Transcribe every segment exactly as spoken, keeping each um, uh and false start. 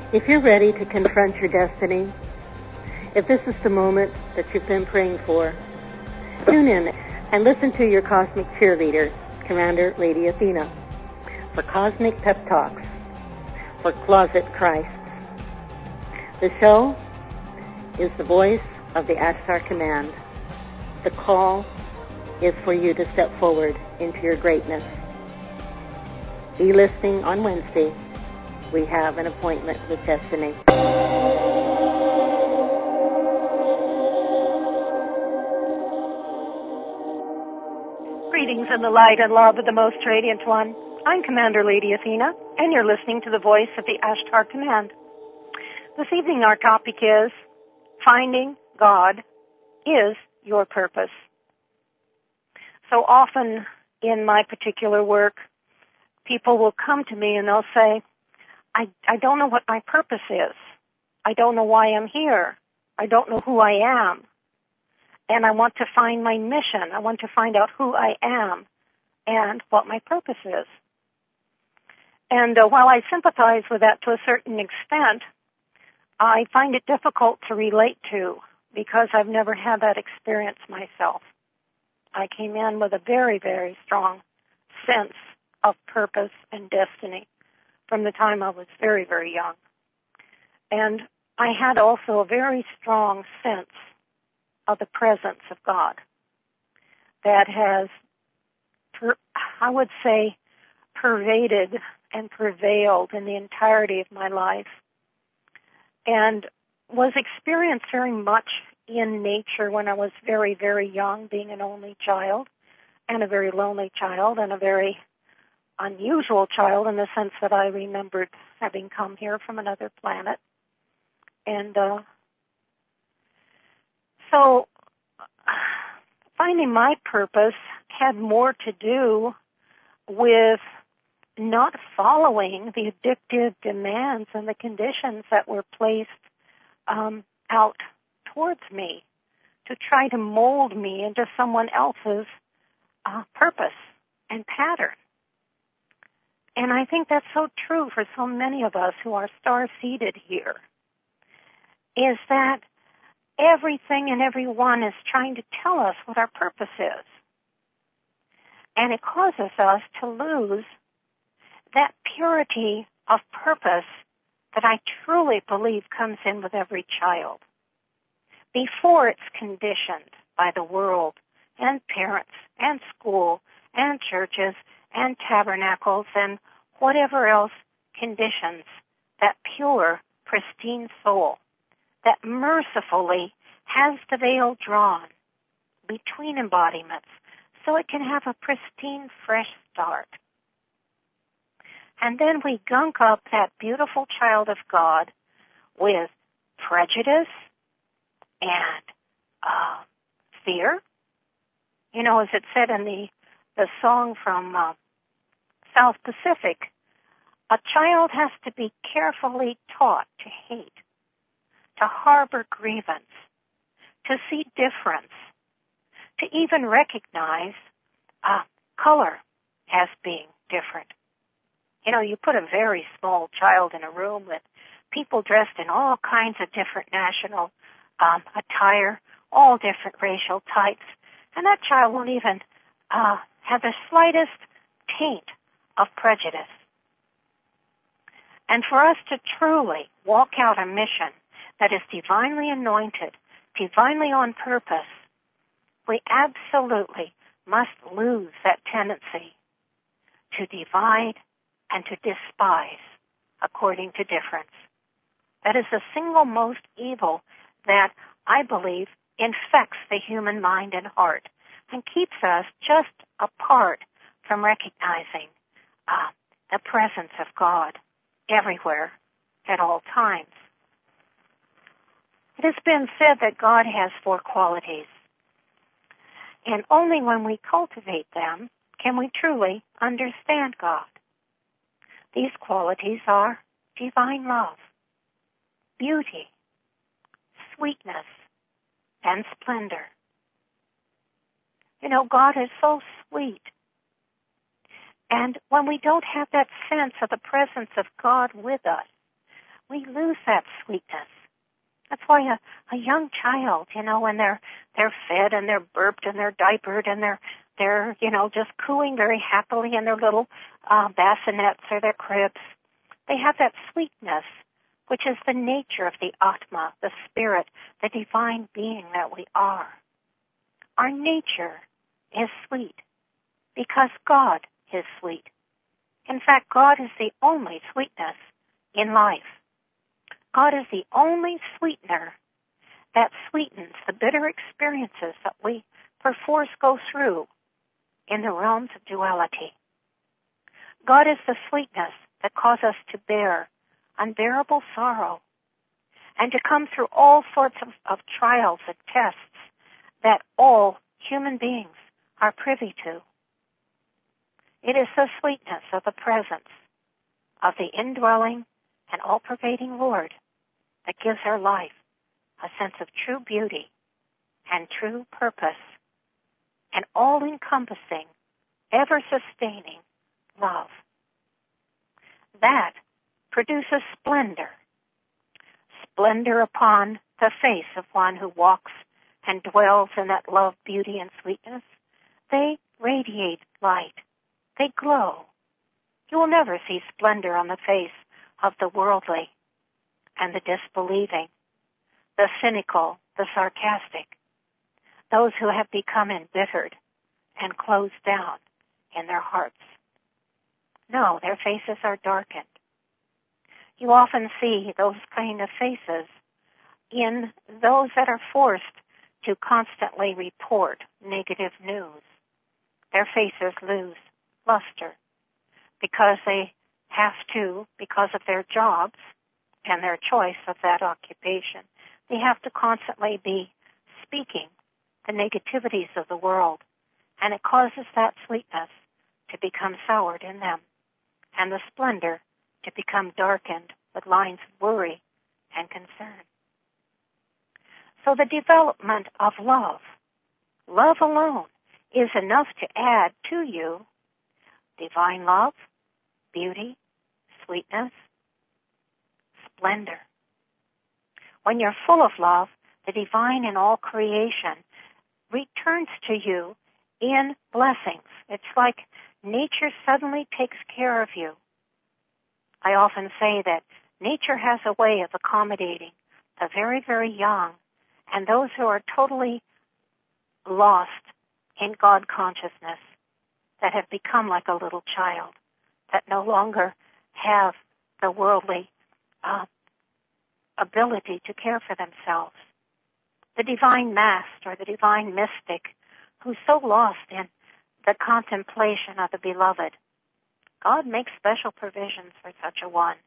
If you're ready to confront your destiny, if this is the moment that you've been praying for, tune in and listen to your cosmic cheerleader, Commander Lady Athena, for Cosmic Pep Talks for Closet Christ. The show is the voice of the Ashtar Command. The call is for you to step forward into your greatness. Be listening on Wednesday. We have an appointment with destiny. Greetings in the light and love of the Most Radiant One. I'm Commander Lady Athena, and you're listening to the voice of the Ashtar Command. This evening our topic is Finding God is Your Purpose. So often in my particular work, people will come to me and they'll say, I, I don't know what my purpose is. I don't know why I'm here. I don't know who I am. And I want to find my mission. I want to find out who I am and what my purpose is. And uh, while I sympathize with that to a certain extent, I find it difficult to relate to because I've never had that experience myself. I came in with a very, very strong sense of purpose and destiny from the time I was very, very young. And I had also a very strong sense of the presence of God that has, per, I would say, pervaded and prevailed in the entirety of my life, and was experienced very much in nature when I was very, very young, being an only child, and a very lonely child, and a very unusual child in the sense that I remembered having come here from another planet. And uh, so finding my purpose had more to do with not following the addictive demands and the conditions that were placed um, out towards me to try to mold me into someone else's uh, purpose and pattern. And I think that's so true for so many of us who are star-seeded here, is that everything and everyone is trying to tell us what our purpose is. And it causes us to lose that purity of purpose that I truly believe comes in with every child before it's conditioned by the world and parents and school and churches and tabernacles and whatever else conditions that pure, pristine soul that mercifully has the veil drawn between embodiments so it can have a pristine, fresh start. And then we gunk up that beautiful child of God with prejudice and uh, fear. You know, as it said in the, the song from uh, South Pacific, a child has to be carefully taught to hate, to harbor grievance, to see difference, to even recognize uh, color as being different. You know, you put a very small child in a room with people dressed in all kinds of different national um, attire, all different racial types, and that child won't even uh, have the slightest taint of prejudice. And for us to truly walk out a mission that is divinely anointed, divinely on purpose, we absolutely must lose that tendency to divide and to despise according to difference. That is the single most evil that I believe infects the human mind and heart and keeps us just apart from recognizing uh, the presence of God everywhere at all times. It has been said that God has four qualities, and only when we cultivate them can we truly understand God. These qualities are divine love, beauty, sweetness, and splendor. You know, God is so sweet. And when we don't have that sense of the presence of God with us, we lose that sweetness. That's why a, a young child, you know, when they're they're fed and they're burped and they're diapered and they're they're you know just cooing very happily in their little uh, bassinets or their cribs, they have that sweetness, which is the nature of the Atma, the spirit, the divine being that we are. Our nature is sweet because God is sweet. In fact, God is the only sweetness in life. God is the only sweetener that sweetens the bitter experiences that we perforce go through in the realms of duality. God is the sweetness that causes us to bear unbearable sorrow and to come through all sorts of, of trials and tests that all human beings are privy to. It is the sweetness of the presence of the indwelling and all-pervading Lord that gives our life a sense of true beauty and true purpose and all-encompassing, ever-sustaining love. That produces splendor, splendor upon the face of one who walks and dwells in that love, beauty, and sweetness. They radiate light. They glow. You will never see splendor on the face of the worldly and the disbelieving, the cynical, the sarcastic, those who have become embittered and closed down in their hearts. No, their faces are darkened. You often see those kind of faces in those that are forced to constantly report negative news. Their faces lose luster because they have to, because of their jobs and their choice of that occupation, they have to constantly be speaking the negativities of the world, and it causes that sweetness to become soured in them and the splendor to become darkened with lines of worry and concern. So the development of love, love alone, is enough to add to you divine love, beauty, sweetness, splendor. When you're full of love, the divine in all creation returns to you in blessings. It's like nature suddenly takes care of you. I often say that nature has a way of accommodating the very, very young and those who are totally lost in God consciousness, that have become like a little child, that no longer have the worldly uh, ability to care for themselves. The divine master, or the divine mystic, who's so lost in the contemplation of the beloved, God makes special provisions for such a one.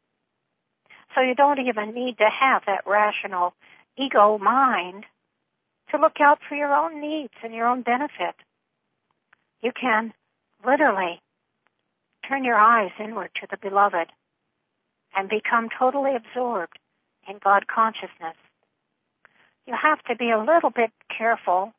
So you don't even need to have that rational ego mind to look out for your own needs and your own benefit. You can literally turn your eyes inward to the beloved and become totally absorbed in God consciousness. You have to be a little bit careful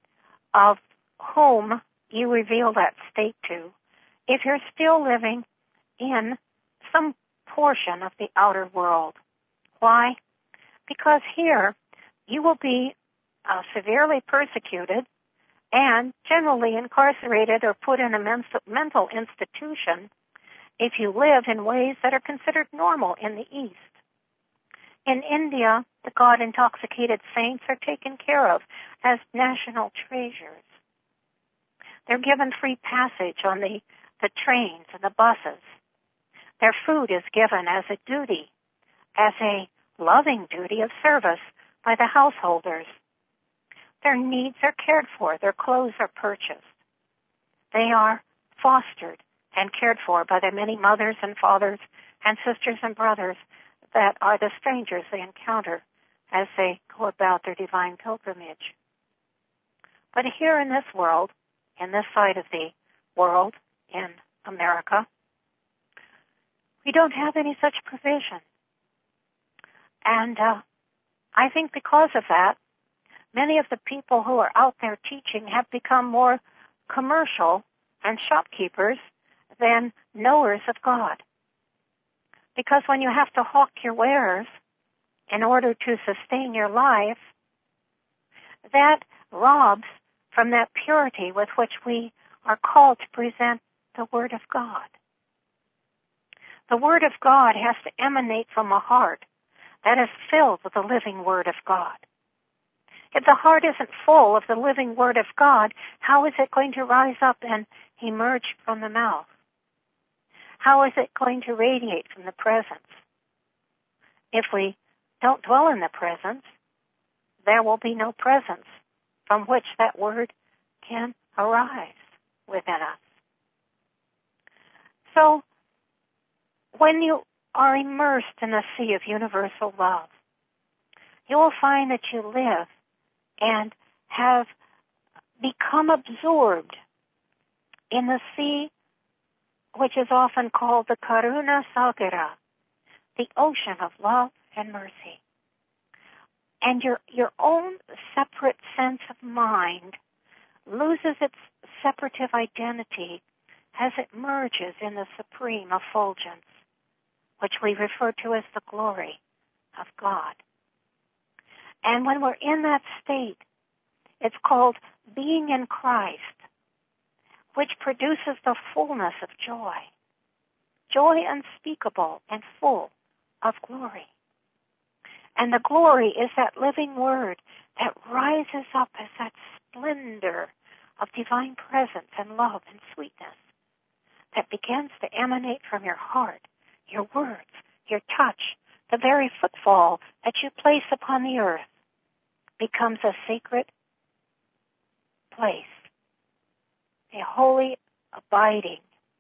of whom you reveal that state to if you're still living in some portion of the outer world. Why? Because here you will be uh, severely persecuted and generally incarcerated or put in a men- mental institution if you live in ways that are considered normal in the East. In India, the God-intoxicated saints are taken care of as national treasures. They're given free passage on the, the trains and the buses. Their food is given as a duty, as a loving duty of service by the householders. Their needs are cared for. Their clothes are purchased. They are fostered and cared for by the many mothers and fathers and sisters and brothers that are the strangers they encounter as they go about their divine pilgrimage. But here in this world, in this side of the world, in America, we don't have any such provision. And uh, I think because of that, many of the people who are out there teaching have become more commercial and shopkeepers than knowers of God. Because when you have to hawk your wares in order to sustain your life, that robs from that purity with which we are called to present the Word of God. The Word of God has to emanate from a heart that is filled with the living Word of God. If the heart isn't full of the living Word of God, how is it going to rise up and emerge from the mouth? How is it going to radiate from the presence? If we don't dwell in the presence, there will be no presence from which that Word can arise within us. So, when you are immersed in the sea of universal love, you will find that you live and have become absorbed in the sea which is often called the Karuna Sagara, the ocean of love and mercy. And your, your own separate sense of mind loses its separative identity as it merges in the supreme effulgence, which we refer to as the glory of God. And when we're in that state, it's called being in Christ, which produces the fullness of joy, joy unspeakable and full of glory. And the glory is that living Word that rises up as that splendor of divine presence and love and sweetness that begins to emanate from your heart, your words, your touch. The very footfall that you place upon the earth becomes a sacred place, a holy abiding.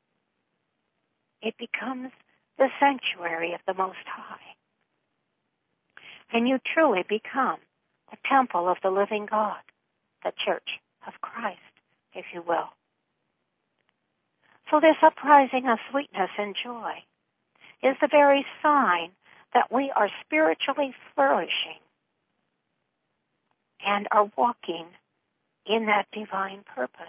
It becomes the sanctuary of the Most High. And you truly become the temple of the living God, the Church of Christ, if you will. So this uprising of sweetness and joy is the very sign that we are spiritually flourishing and are walking in that divine purpose.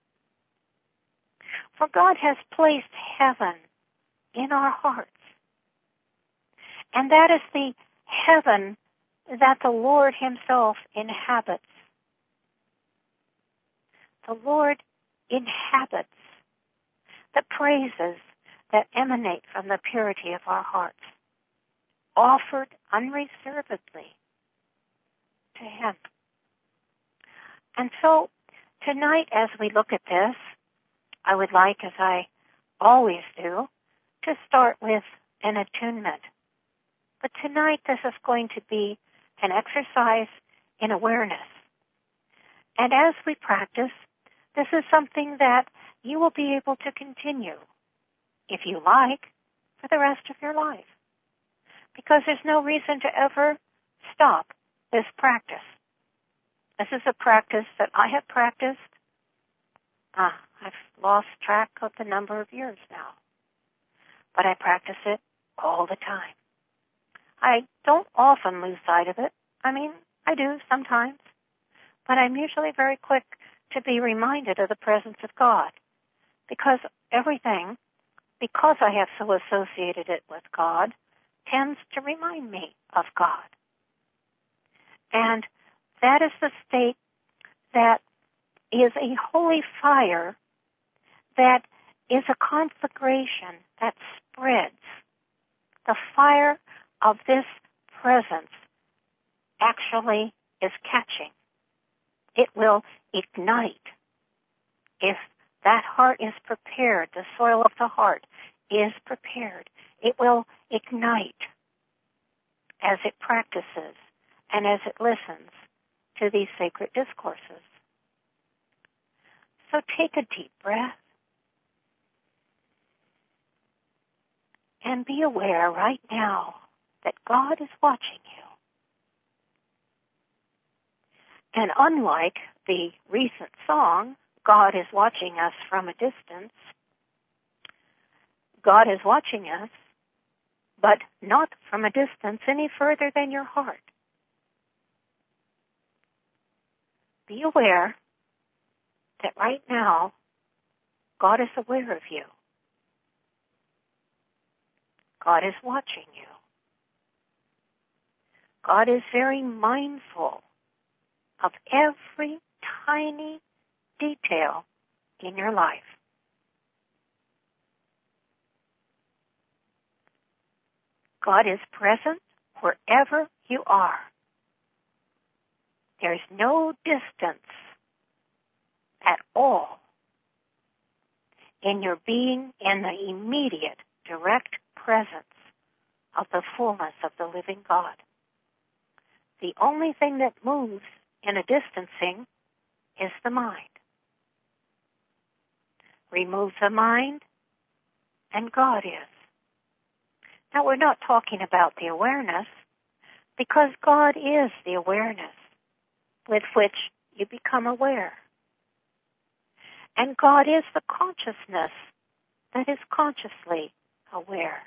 For God has placed heaven in our hearts. And that is the heaven that the Lord Himself inhabits. The Lord inhabits the praises that emanate from the purity of our hearts, offered unreservedly to Him. And so, tonight as we look at this, I would like, as I always do, to start with an attunement. But tonight this is going to be an exercise in awareness. And as we practice, this is something that you will be able to continue, if you like, for the rest of your life. Because there's no reason to ever stop this practice. This is a practice that I have practiced. Ah, I've lost track of the number of years now. But I practice it all the time. I don't often lose sight of it. I mean, I do sometimes. But I'm usually very quick to be reminded of the presence of God. Because everything, because I have so associated it with God, tends to remind me of God. And that is the state that is a holy fire that is a conflagration that spreads. The fire of this presence actually is catching. It will ignite. If that heart is prepared, the soil of the heart is prepared, it will ignite as it practices and as it listens to these sacred discourses. So take a deep breath and be aware right now that God is watching you. And unlike the recent song, God is watching us from a distance, God is watching us, but not from a distance any further than your heart. Be aware that right now, God is aware of you. God is watching you. God is very mindful of every tiny detail in your life. God is present wherever you are. There is no distance at all in your being in the immediate, direct presence of the fullness of the living God. The only thing that moves in a distancing is the mind. Remove the mind, and God is. Now, we're not talking about the awareness, because God is the awareness with which you become aware. And God is the consciousness that is consciously aware.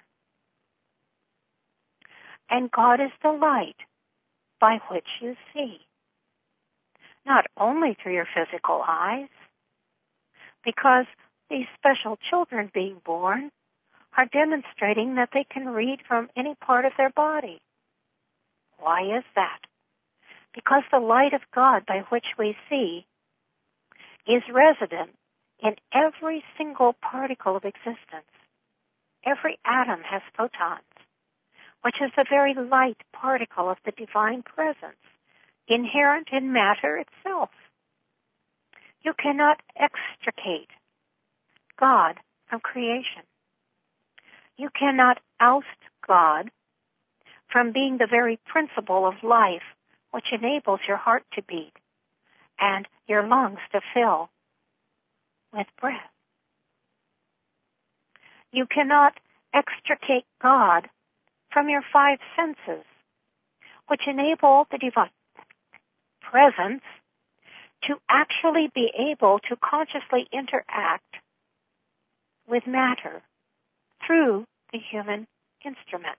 And God is the light by which you see, not only through your physical eyes, because these special children being born are demonstrating that they can read from any part of their body. Why is that? Because the light of God by which we see is resident in every single particle of existence. Every atom has photons, which is the very light particle of the divine presence, inherent in matter itself. You cannot extricate God from creation. You cannot oust God from being the very principle of life which enables your heart to beat and your lungs to fill with breath. You cannot extricate God from your five senses, which enable the divine presence to actually be able to consciously interact with matter through the human instrument.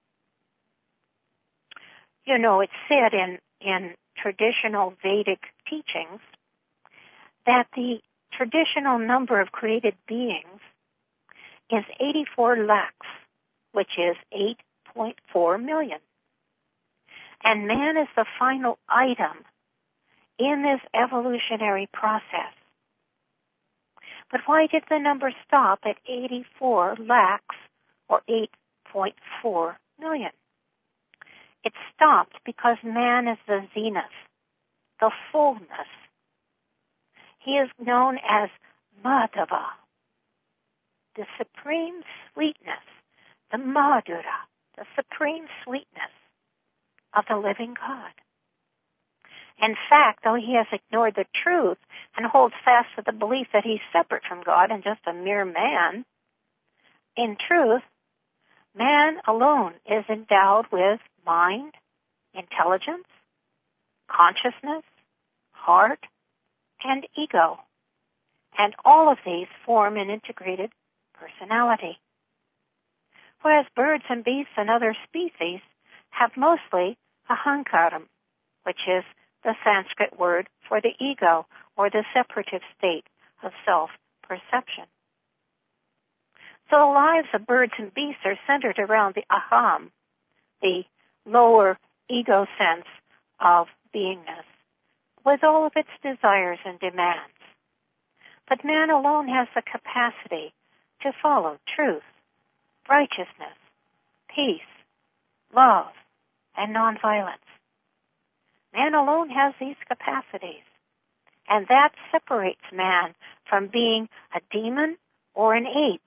You know, it's said in, in traditional Vedic teachings that the traditional number of created beings is eighty-four lakhs, which is eight point four million. And man is the final item in this evolutionary process. But why did the number stop at eighty-four lakhs or eight point four million? It stopped because man is the zenith, the fullness. He is known as Madhava, the supreme sweetness, the Madhura, the supreme sweetness of the living God. In fact, though he has ignored the truth and holds fast to the belief that he's separate from God and just a mere man, in truth, man alone is endowed with mind, intelligence, consciousness, heart, and ego. And all of these form an integrated personality. Whereas birds and beasts and other species have mostly ahankaram, which is the Sanskrit word for the ego or the separative state of self-perception. So the lives of birds and beasts are centered around the aham, the lower ego sense of beingness, with all of its desires and demands. But man alone has the capacity to follow truth, righteousness, peace, love, and nonviolence. Man alone has these capacities, and that separates man from being a demon or an ape.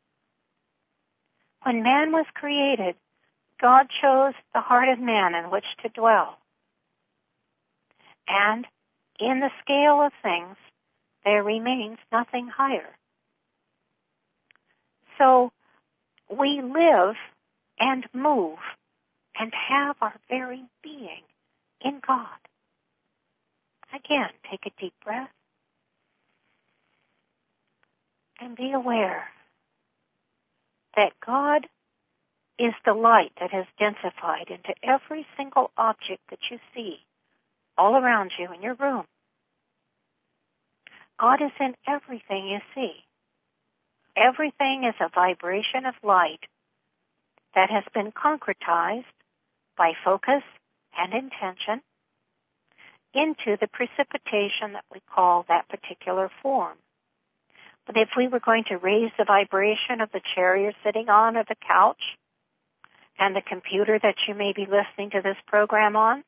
When man was created, God chose the heart of man in which to dwell. And in the scale of things, there remains nothing higher. So we live and move and have our very being in God. Again, take a deep breath and be aware that God is the light that has densified into every single object that you see all around you in your room. God is in everything you see. Everything is a vibration of light that has been concretized by focus and intention into the precipitation that we call that particular form. But if we were going to raise the vibration of the chair you're sitting on or the couch and the computer that you may be listening to this program on,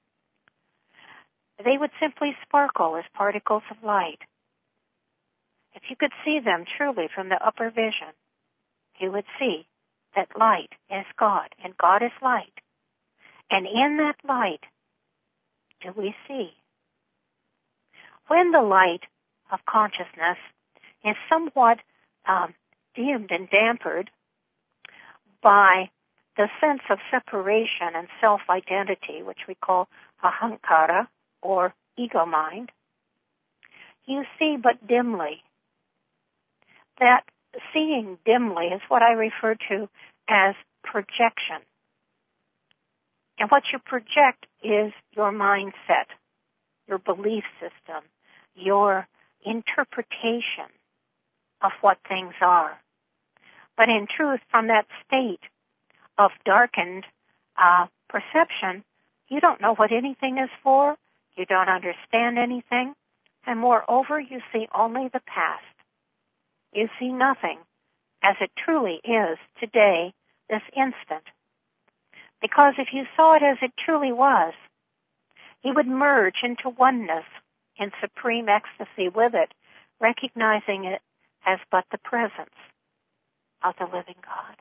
they would simply sparkle as particles of light. If you could see them truly from the upper vision, you would see that light is God, and God is light. And in that light, do we see? When the light of consciousness is somewhat um, dimmed and dampered by the sense of separation and self-identity, which we call ahankara, or ego mind, you see but dimly. That seeing dimly is what I refer to as projection. And what you project is your mindset, your belief system, your interpretation of what things are. But in truth, from that state of darkened uh, perception, you don't know what anything is for, you don't understand anything, and moreover, you see only the past. You see nothing as it truly is today, this instant. Because if you saw it as it truly was, you would merge into oneness in supreme ecstasy with it, recognizing it as but the presence of the living God.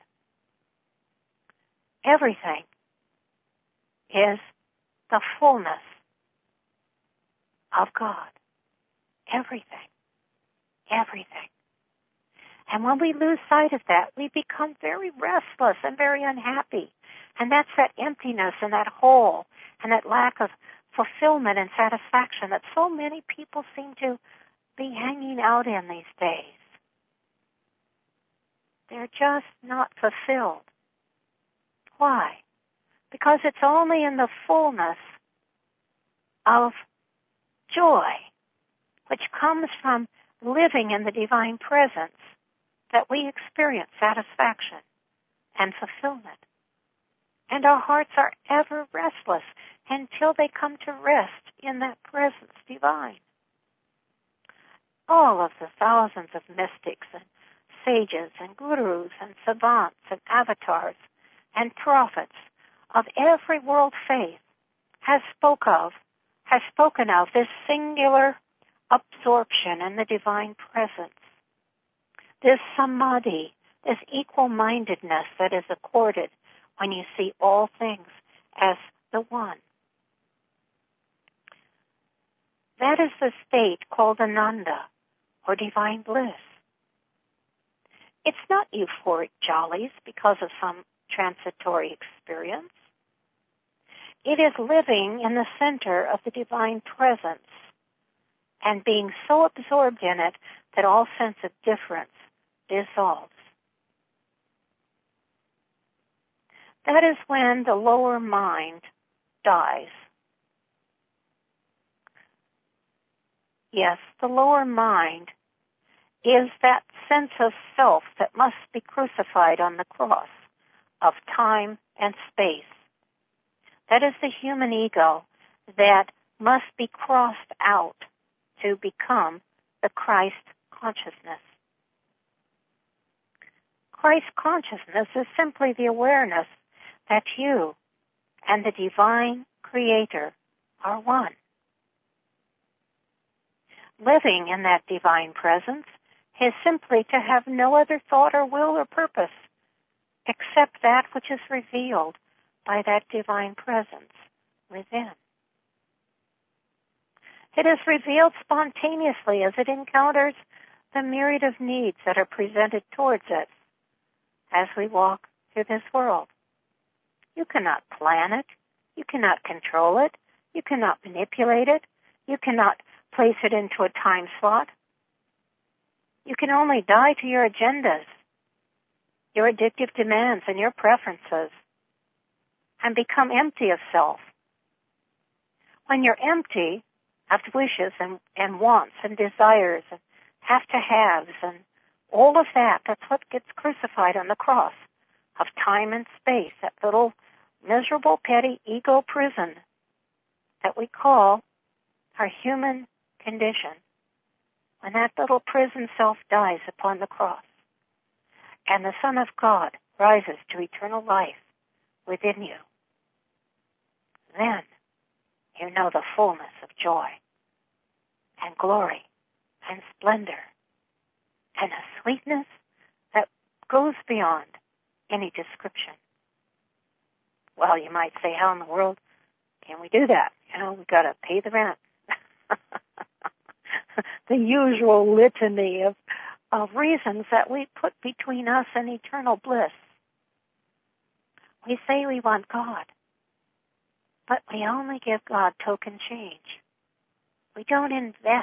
Everything is the fullness of God. Everything. Everything. And when we lose sight of that, we become very restless and very unhappy. And that's that emptiness and that hole and that lack of fulfillment and satisfaction that so many people seem to be hanging out in these days. They're just not fulfilled. Why? Because it's only in the fullness of joy, which comes from living in the divine presence, that we experience satisfaction and fulfillment. And our hearts are ever restless until they come to rest in that presence divine. All of the thousands of mystics and sages and gurus and savants and avatars and prophets of every world faith has spoke of, has spoken of this singular absorption in the divine presence, this samadhi, this equal-mindedness that is accorded when you see all things as the one. That is the state called Ananda, or divine bliss. It's not euphoric jollies because of some transitory experience. It is living in the center of the divine presence and being so absorbed in it that all sense of difference dissolves. That is when the lower mind dies. Yes, the lower mind is that sense of self that must be crucified on the cross of time and space. That is the human ego that must be crossed out to become the Christ consciousness. Christ consciousness is simply the awareness that you and the divine creator are one. Living in that divine presence is simply to have no other thought or will or purpose except that which is revealed by that divine presence within. It is revealed spontaneously as it encounters the myriad of needs that are presented towards it as we walk through this world. You cannot plan it. You cannot control it. You cannot manipulate it. You cannot place it into a time slot. You can only die to your agendas, your addictive demands, and your preferences, and become empty of self. When you're empty of wishes and, and wants and desires and have-to-haves and all of that, that's what gets crucified on the cross of time and space, that little miserable, petty ego prison that we call our human condition, when that little prison self dies upon the cross and the Son of God rises to eternal life within you, then you know the fullness of joy and glory and splendor and a sweetness that goes beyond any description. Well, you might say, how in the world can we do that? You know, we've got to pay the rent. The usual litany of, of reasons that we put between us and eternal bliss. We say we want God, but we only give God token change. We don't invest.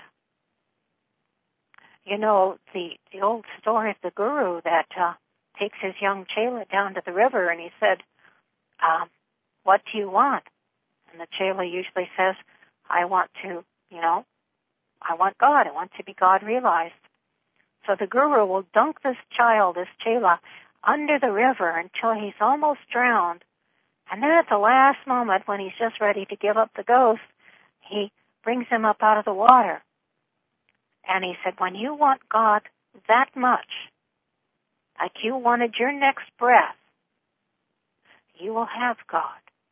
You know, the, the old story of the guru that uh, takes his young chela down to the river and he said, um, what do you want? And the chela usually says, I want to, you know, I want God. I want to be God realized. So the guru will dunk this child, this chela, under the river until he's almost drowned. And then at the last moment, when he's just ready to give up the ghost, he brings him up out of the water. And he said, when you want God that much, like you wanted your next breath, you will have God.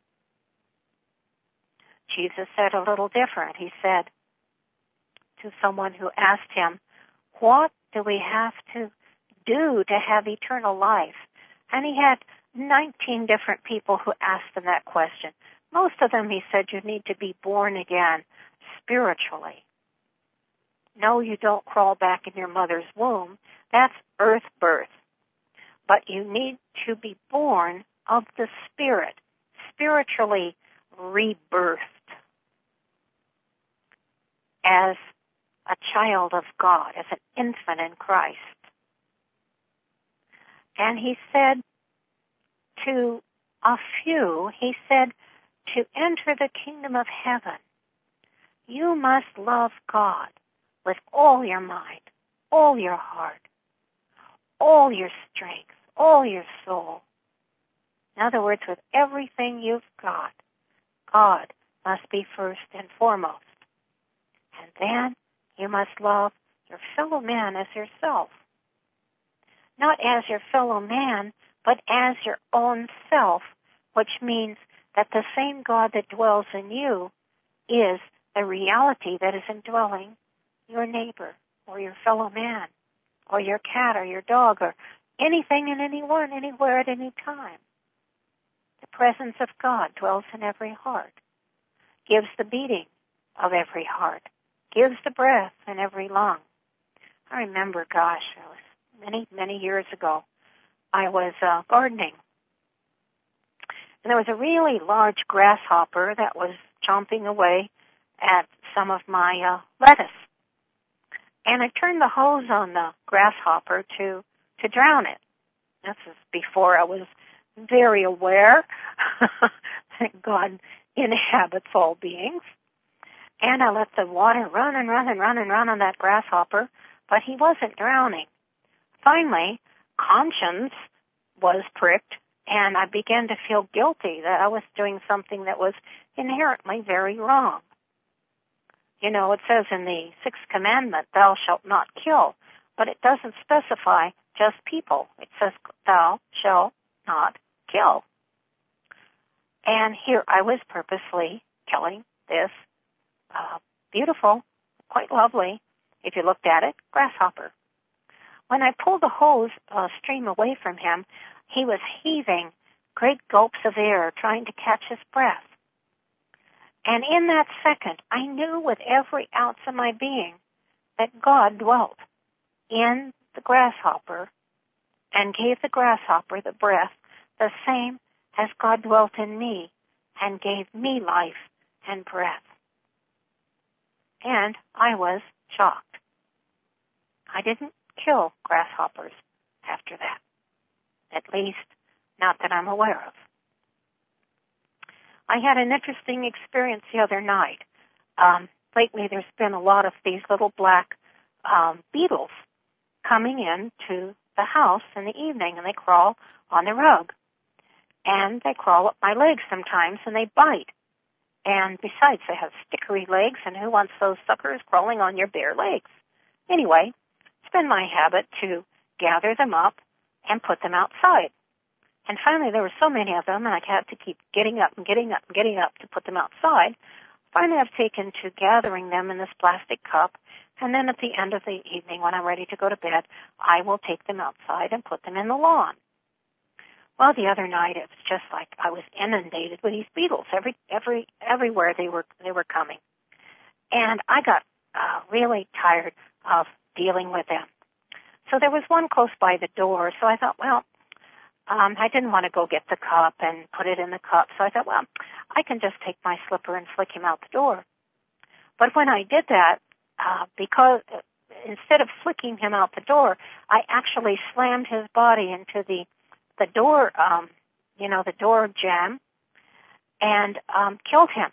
Jesus said a little different. He said to someone who asked him, what do we have to do to have eternal life? And he had nineteen different people who asked him that question. Most of them, he said, you need to be born again spiritually. No, you don't crawl back in your mother's womb. That's earth birth. But you need to be born of the Spirit, spiritually rebirthed as a child of God, as an infant in Christ. And he said to a few, he said, to enter the kingdom of heaven, you must love God with all your mind, all your heart, all your strength, all your soul. In other words, with everything you've got, God must be first and foremost. And then you must love your fellow man as yourself. Not as your fellow man, but as your own self, which means that the same God that dwells in you is the reality that is indwelling your neighbor or your fellow man or your cat or your dog or anything and anyone, anywhere at any time. The presence of God dwells in every heart, gives the beating of every heart, gives the breath in every lung. I remember, gosh, it was many, many years ago, I was uh, gardening. And there was a really large grasshopper that was chomping away at some of my uh, lettuce. And I turned the hose on the grasshopper to, to drown it. This is before I was very aware that God inhabits all beings. And I let the water run and run and run and run on that grasshopper, but he wasn't drowning. Finally, conscience was pricked, and I began to feel guilty that I was doing something that was inherently very wrong. You know, it says in the sixth commandment, thou shalt not kill, but it doesn't specify just people. It says, thou shalt not kill. And here I was purposely killing this uh, beautiful, quite lovely, if you looked at it, grasshopper. When I pulled the hose uh, stream away from him, he was heaving great gulps of air, trying to catch his breath. And in that second, I knew with every ounce of my being that God dwelt in the grasshopper and gave the grasshopper the breath, the same as God dwelt in me and gave me life and breath. And I was shocked. I didn't kill grasshoppers after that. At least, not that I'm aware of. I had an interesting experience the other night. Um, lately, there's been a lot of these little black um, beetles coming in to the house in the evening, and they crawl on the rug. And they crawl up my legs sometimes, and they bite. And besides, they have stickery legs, and who wants those suckers crawling on your bare legs? Anyway, it's been my habit to gather them up and put them outside. And finally, there were so many of them, and I had to keep getting up and getting up and getting up to put them outside. Finally, I've taken to gathering them in this plastic cup, and then at the end of the evening, when I'm ready to go to bed, I will take them outside and put them in the lawn. Well, the other night, it was just like I was inundated with these beetles. Every, every, everywhere they were, they were coming. And I got uh, really tired of dealing with them. So there was one close by the door, so I thought, well, um, I didn't want to go get the cup and put it in the cup, so I thought, well, I can just take my slipper and flick him out the door. But when I did that, uh, because uh, instead of flicking him out the door, I actually slammed his body into the the door, um, you know, the door jamb, and um, killed him.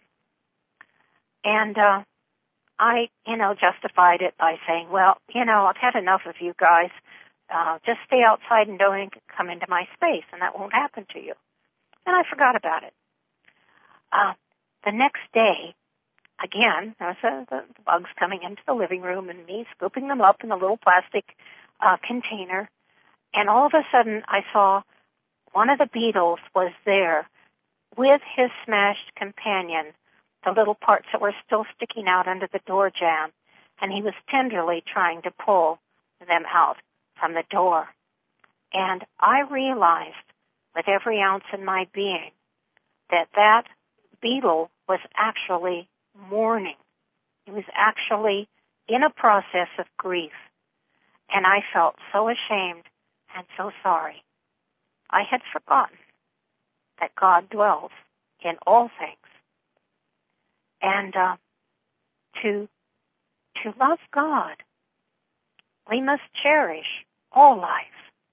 And uh, I, you know, justified it by saying, well, you know, I've had enough of you guys. Uh, just stay outside and don't come into my space, and that won't happen to you. And I forgot about it. Uh, the next day, again, there was a, the, the bugs coming into the living room and me scooping them up in a little plastic uh, container. And all of a sudden, I saw one of the beetles was there with his smashed companion, the little parts that were still sticking out under the door jamb, and he was tenderly trying to pull them out from the door. And I realized with every ounce in my being that that beetle was actually mourning. He was actually in a process of grief. And I felt so ashamed and so sorry. I had forgotten that God dwells in all things. And uh, to to love God, we must cherish all life,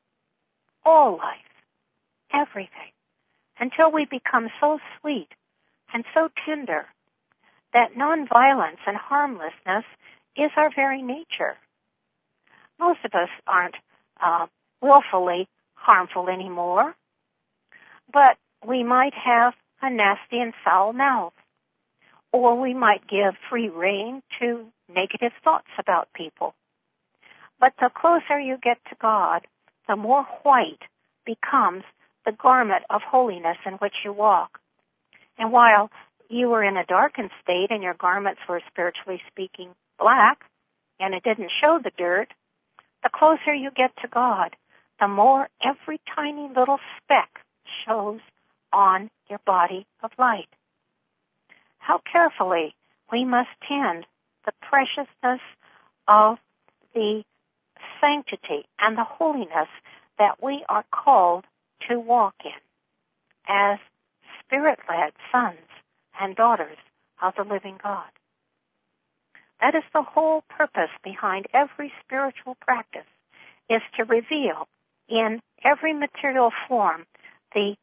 all life, everything, until we become so sweet and so tender that nonviolence and harmlessness is our very nature. Most of us aren't uh, willfully harmful anymore, but we might have a nasty and foul mouth, or we might give free rein to negative thoughts about people. But the closer you get to God, the more white becomes the garment of holiness in which you walk. And while you were in a darkened state and your garments were, spiritually speaking, black, and it didn't show the dirt, the closer you get to God, the more every tiny little speck shows on your body of light. How carefully we must tend the preciousness of the sanctity and the holiness that we are called to walk in as Spirit-led sons and daughters of the living God. That is the whole purpose behind every spiritual practice, is to reveal in every material form the,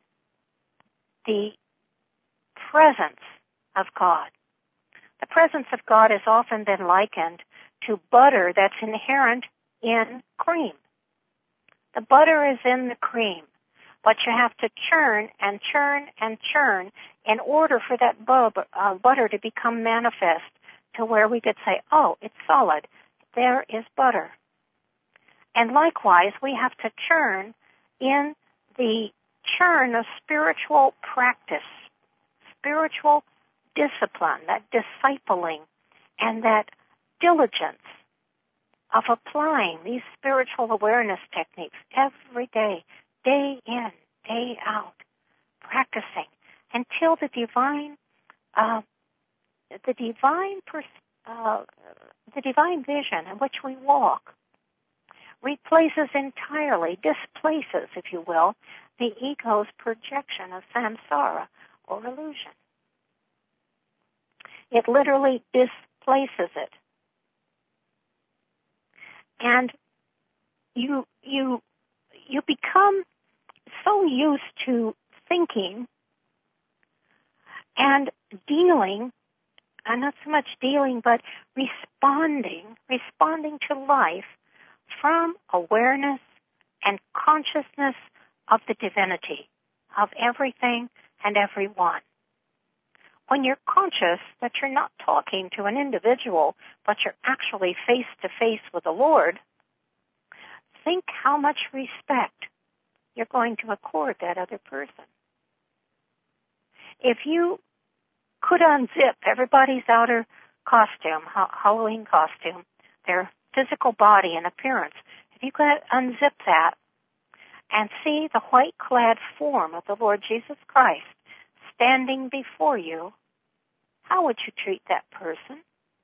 the presence of God. The presence of God has often been likened to butter that's inherent in cream. The butter is in the cream, but you have to churn and churn and churn in order for that bub, uh, butter to become manifest to where we could say, oh, it's solid. There is butter. And likewise, we have to churn in the churn of spiritual practice, spiritual discipline, that discipling, and that diligence of applying these spiritual awareness techniques every day, day in, day out, practicing until the divine, uh, the divine, pers- uh, the divine vision in which we walk replaces entirely, displaces, if you will, the ego's projection of samsara or illusion. It literally displaces it. And you you you become so used to thinking and dealing, and not so much dealing, but responding, responding to life from awareness and consciousness of the divinity of everything and everyone. When you're conscious that you're not talking to an individual, but you're actually face to face with the Lord, think how much respect you're going to accord that other person. If you could unzip everybody's outer costume, ha- Halloween costume, their physical body and appearance, if you could unzip that and see the white-clad form of the Lord Jesus Christ standing before you, how would you treat that person?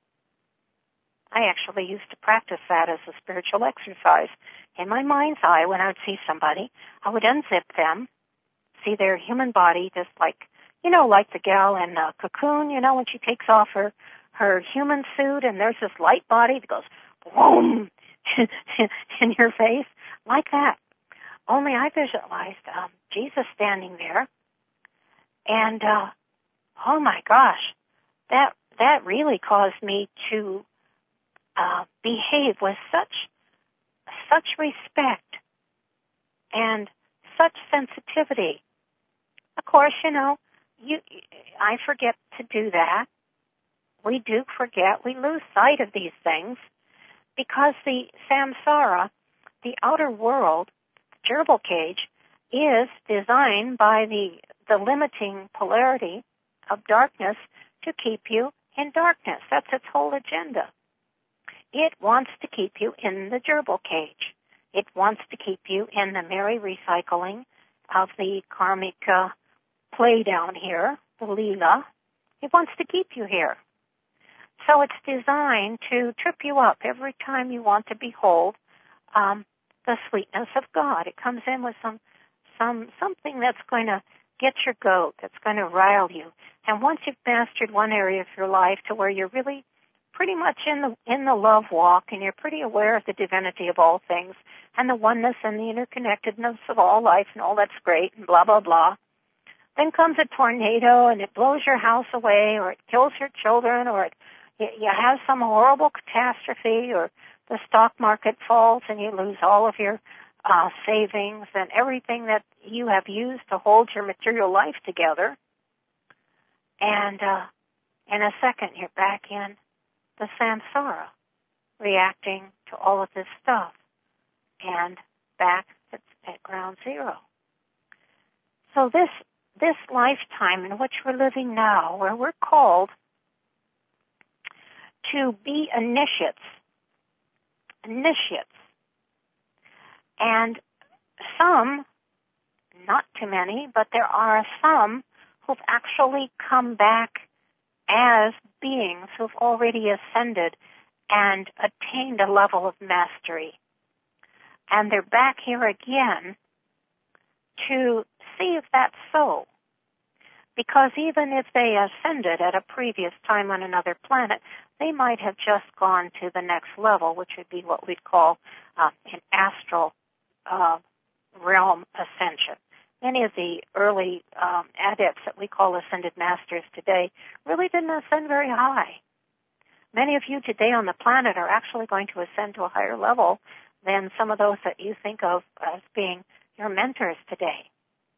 I actually used to practice that as a spiritual exercise. In my mind's eye, when I would see somebody, I would unzip them, see their human body just like, you know, like the gal in uh, Cocoon, you know, when she takes off her, her human suit and there's this light body that goes boom in your face, like that. Only I visualized um, Jesus standing there, and uh, oh my gosh, that that really caused me to uh, behave with such such respect and such sensitivity. Of course, you know, you I forget to do that. We do forget. We lose sight of these things because the samsara, the outer world, the gerbil cage, is designed by the, the limiting polarity of darkness to keep you in darkness. That's its whole agenda. It wants to keep you in the gerbil cage. It wants to keep you in the merry recycling of the karmic uh, play down here, the Leela. It wants to keep you here. So it's designed to trip you up every time you want to behold um, the sweetness of God. It comes in with some, some something that's going to get your goat, that's going to rile you. And once you've mastered one area of your life to where you're really pretty much in the in the love walk and you're pretty aware of the divinity of all things and the oneness and the interconnectedness of all life and all that's great and blah, blah, blah, then comes a tornado and it blows your house away or it kills your children or it you have some horrible catastrophe or the stock market falls and you lose all of your uh, savings and everything that you have used to hold your material life together. And uh, in a second, you're back in the samsara, reacting to all of this stuff and back at, at ground zero. So this this lifetime in which we're living now, where we're called to be initiates, initiates. And some, not too many, but there are some who've actually come back as beings who've already ascended and attained a level of mastery. And they're back here again to see if that's so. Because even if they ascended at a previous time on another planet, they might have just gone to the next level, which would be what we'd call uh, an astral uh, realm ascension. Many of the early um, adepts that we call ascended masters today really didn't ascend very high. Many of you today on the planet are actually going to ascend to a higher level than some of those that you think of as being your mentors today.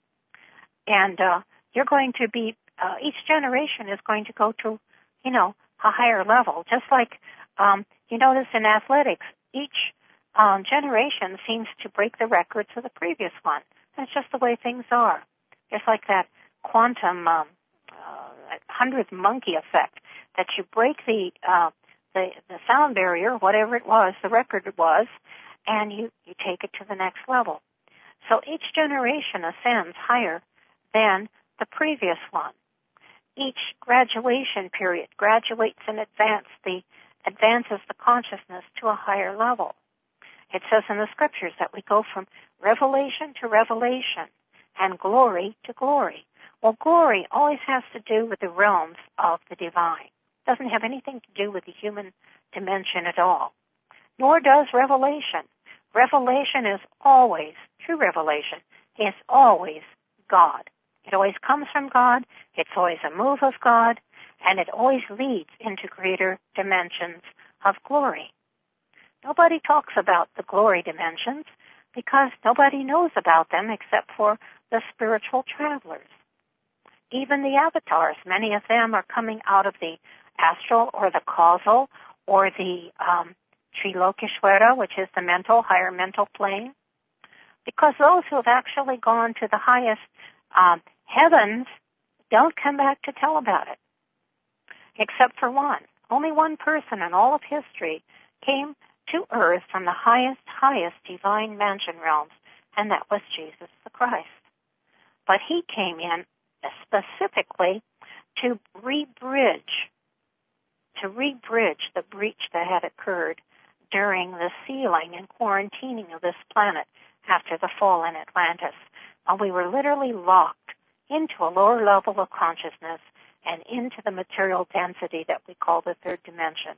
And uh, you're going to be, uh, each generation is going to go to, you know, a higher level. Just like um, you notice in athletics, each um, generation seems to break the records of the previous one. That's just the way things are. Just like that quantum um, uh, hundredth monkey effect, that you break the, uh, the the sound barrier, whatever it was, the record it was, and you, you take it to the next level. So each generation ascends higher than the previous one. Each graduation period graduates and advance the, advances the consciousness to a higher level. It says in the scriptures that we go from revelation to revelation and glory to glory. Well, glory always has to do with the realms of the divine. It doesn't have anything to do with the human dimension at all. Nor does revelation. Revelation is always, true revelation, is always God. It always comes from God, it's always a move of God, and it always leads into greater dimensions of glory. Nobody talks about the glory dimensions because nobody knows about them except for the spiritual travelers. Even the avatars, many of them are coming out of the astral or the causal or the um, Trilokeshwara, which is the mental, higher mental plane. Because those who have actually gone to the highest um, heavens don't come back to tell about it, except for one. Only one person in all of history came to earth from the highest, highest divine mansion realms, and that was Jesus the Christ. But he came in specifically to re-bridge, to re-bridge the breach that had occurred during the sealing and quarantining of this planet after the fall in Atlantis. And we were literally locked into a lower level of consciousness and into the material density that we call the third dimension.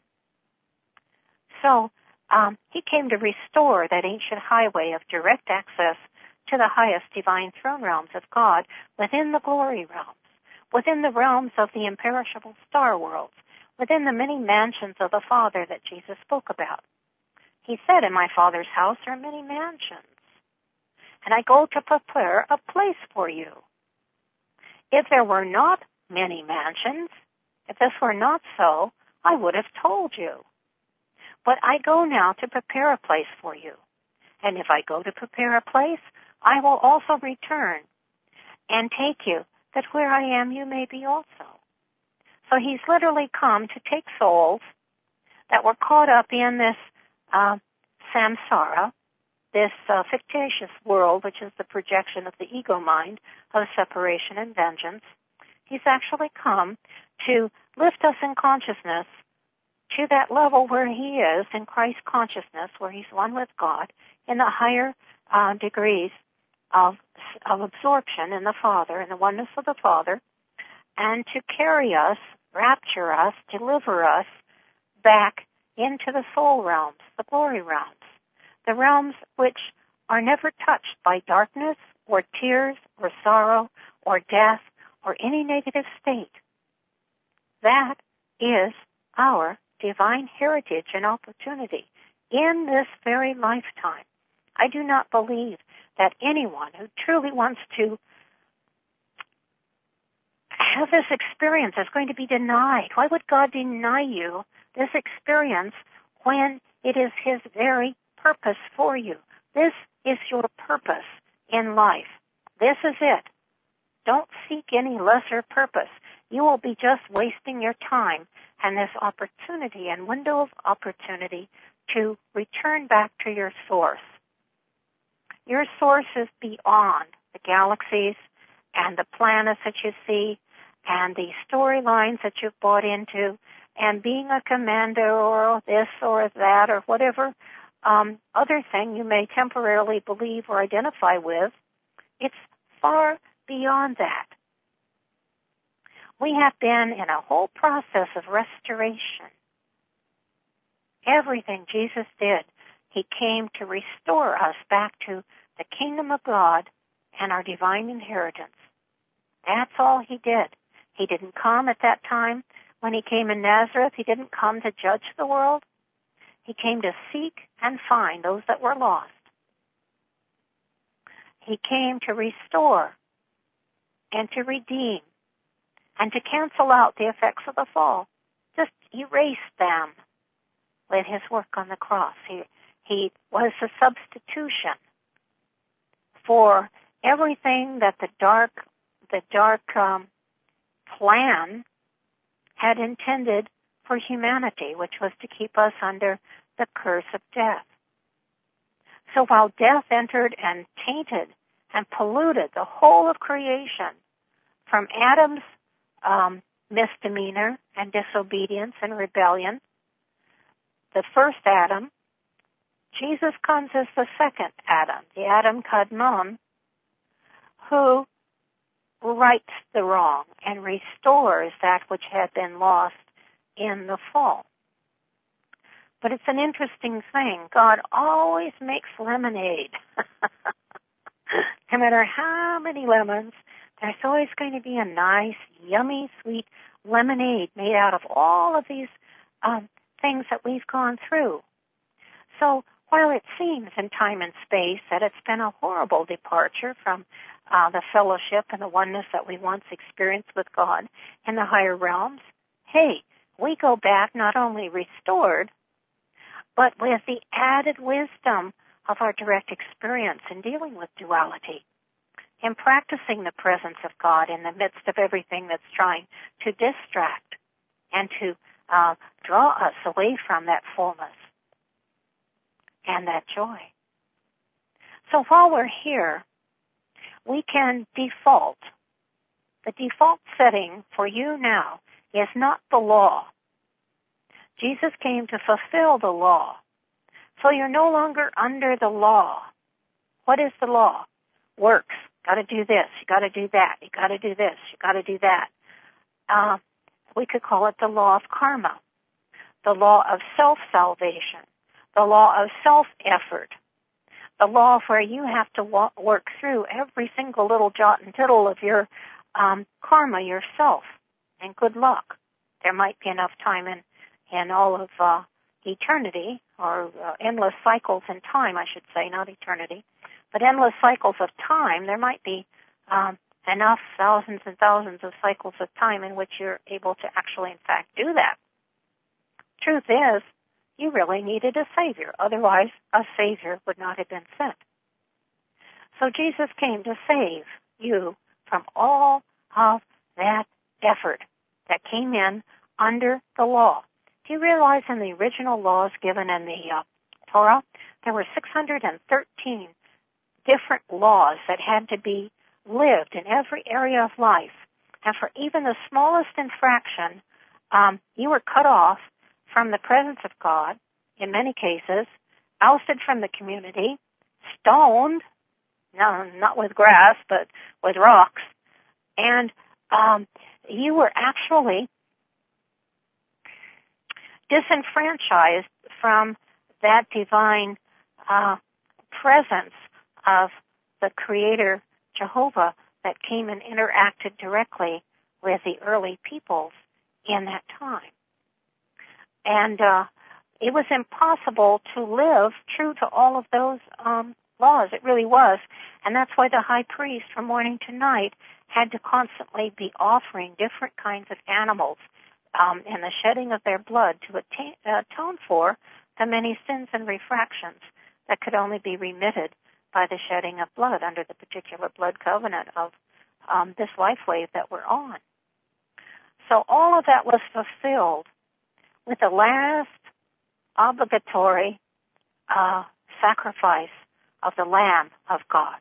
So um, he came to restore that ancient highway of direct access to the highest divine throne realms of God within the glory realms, within the realms of the imperishable star worlds, within the many mansions of the Father that Jesus spoke about. He said, in my Father's house are many mansions, and I go to prepare a place for you. If there were not many mansions, if this were not so, I would have told you. But I go now to prepare a place for you. And if I go to prepare a place, I will also return and take you, that where I am you may be also. So he's literally come to take souls that were caught up in this uh, samsara, this uh, fictitious world, which is the projection of the ego mind of separation and vengeance. He's actually come to lift us in consciousness to that level where he is in Christ consciousness, where he's one with God, in the higher uh, degrees of, of absorption in the Father, in the oneness of the Father, and to carry us, rapture us, deliver us back into the soul realms, the glory realms, the realms which are never touched by darkness or tears or sorrow or death or any negative state. That is our divine heritage and opportunity in this very lifetime. I do not believe that anyone who truly wants to have this experience is going to be denied. Why would God deny you this experience when it is his very purpose for you? This is your purpose in life. This is it. Don't seek any lesser purpose. You will be just wasting your time and this opportunity and window of opportunity to return back to your source. Your source is beyond the galaxies and the planets that you see and the storylines that you've bought into, and being a commander or this or that or whatever um, other thing you may temporarily believe or identify with. It's far beyond that. We have been in a whole process of restoration. Everything Jesus did, he came to restore us back to the kingdom of God and our divine inheritance. That's all he did. He didn't come at that time when he came in Nazareth. He didn't come to judge the world. He came to seek and find those that were lost. He came to restore and to redeem and to cancel out the effects of the fall. Just erase them with his work on the cross. He, he was a substitution for everything that the dark, the dark um, plan had intended for humanity, which was to keep us under the curse of death. So while death entered and tainted and polluted the whole of creation, from Adam's um, misdemeanor and disobedience and rebellion, the first Adam, Jesus comes as the second Adam, the Adam Kadmon, who rights the wrong and restores that which had been lost in the fall. But it's an interesting thing. God always makes lemonade. No matter how many lemons, there's always going to be a nice, yummy, sweet lemonade made out of all of these um, things that we've gone through. So while it seems in time and space that it's been a horrible departure from uh, the fellowship and the oneness that we once experienced with God in the higher realms, hey, we go back not only restored, but with the added wisdom of our direct experience in dealing with duality, in practicing the presence of God in the midst of everything that's trying to distract and to uh, draw us away from that fullness and that joy. So while we're here, we can default. The default setting for you now is not the law. Jesus came to fulfill the law. So you're no longer under the law. What is the law? Works. Got to do this. You got to do that. You got to do this. You got to do that. Uh, we could call it the law of karma, the law of self-salvation, the law of self-effort, the law of where you have to walk, work through every single little jot and tittle of your um, karma yourself. And good luck. There might be enough time in, in all of uh, eternity, or uh, endless cycles in time, I should say, not eternity, but endless cycles of time. There might be um, enough thousands and thousands of cycles of time in which you're able to actually, in fact, do that. Truth is, you really needed a Savior. Otherwise, a Savior would not have been sent. So Jesus came to save you from all of that effort that came in under the law. Do you realize in the original laws given in the uh, Torah, there were six hundred thirteen different laws that had to be lived in every area of life. And for even the smallest infraction, um, you were cut off from the presence of God, in many cases, ousted from the community, stoned, no, not with grass, but with rocks, and um, you were actually disenfranchised from that divine uh, presence of the Creator, Jehovah, that came and interacted directly with the early peoples in that time. And uh, it was impossible to live true to all of those um, laws. It really was. And that's why the high priest from morning to night had to constantly be offering different kinds of animals um, and the shedding of their blood to attain, uh, atone for the many sins and refractions that could only be remitted by the shedding of blood under the particular blood covenant of um, this life wave that we're on. So all of that was fulfilled with the last obligatory uh, sacrifice of the Lamb of God.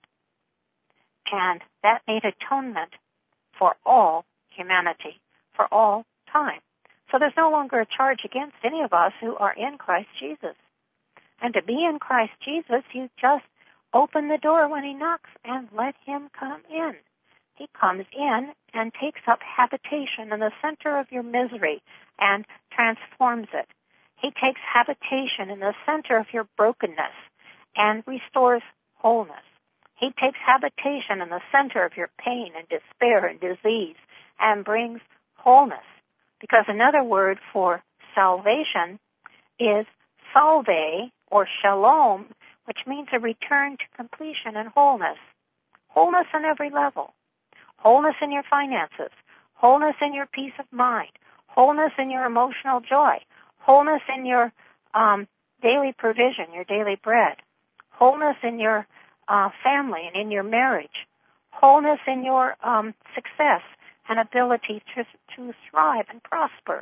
And that made atonement for all humanity, for all time. So there's no longer a charge against any of us who are in Christ Jesus. And to be in Christ Jesus, you just open the door when He knocks and let Him come in. He comes in and takes up habitation in the center of your misery and transforms it. He takes habitation in the center of your brokenness and restores wholeness. He takes habitation in the center of your pain and despair and disease and brings wholeness. Because another word for salvation is salve or shalom, which means a return to completion and wholeness. Wholeness on every level. Wholeness in your finances. Wholeness in your peace of mind. Wholeness in your emotional joy. Wholeness in your um, daily provision, your daily bread. Wholeness in your uh, family and in your marriage. Wholeness in your um, success and ability to, to thrive and prosper.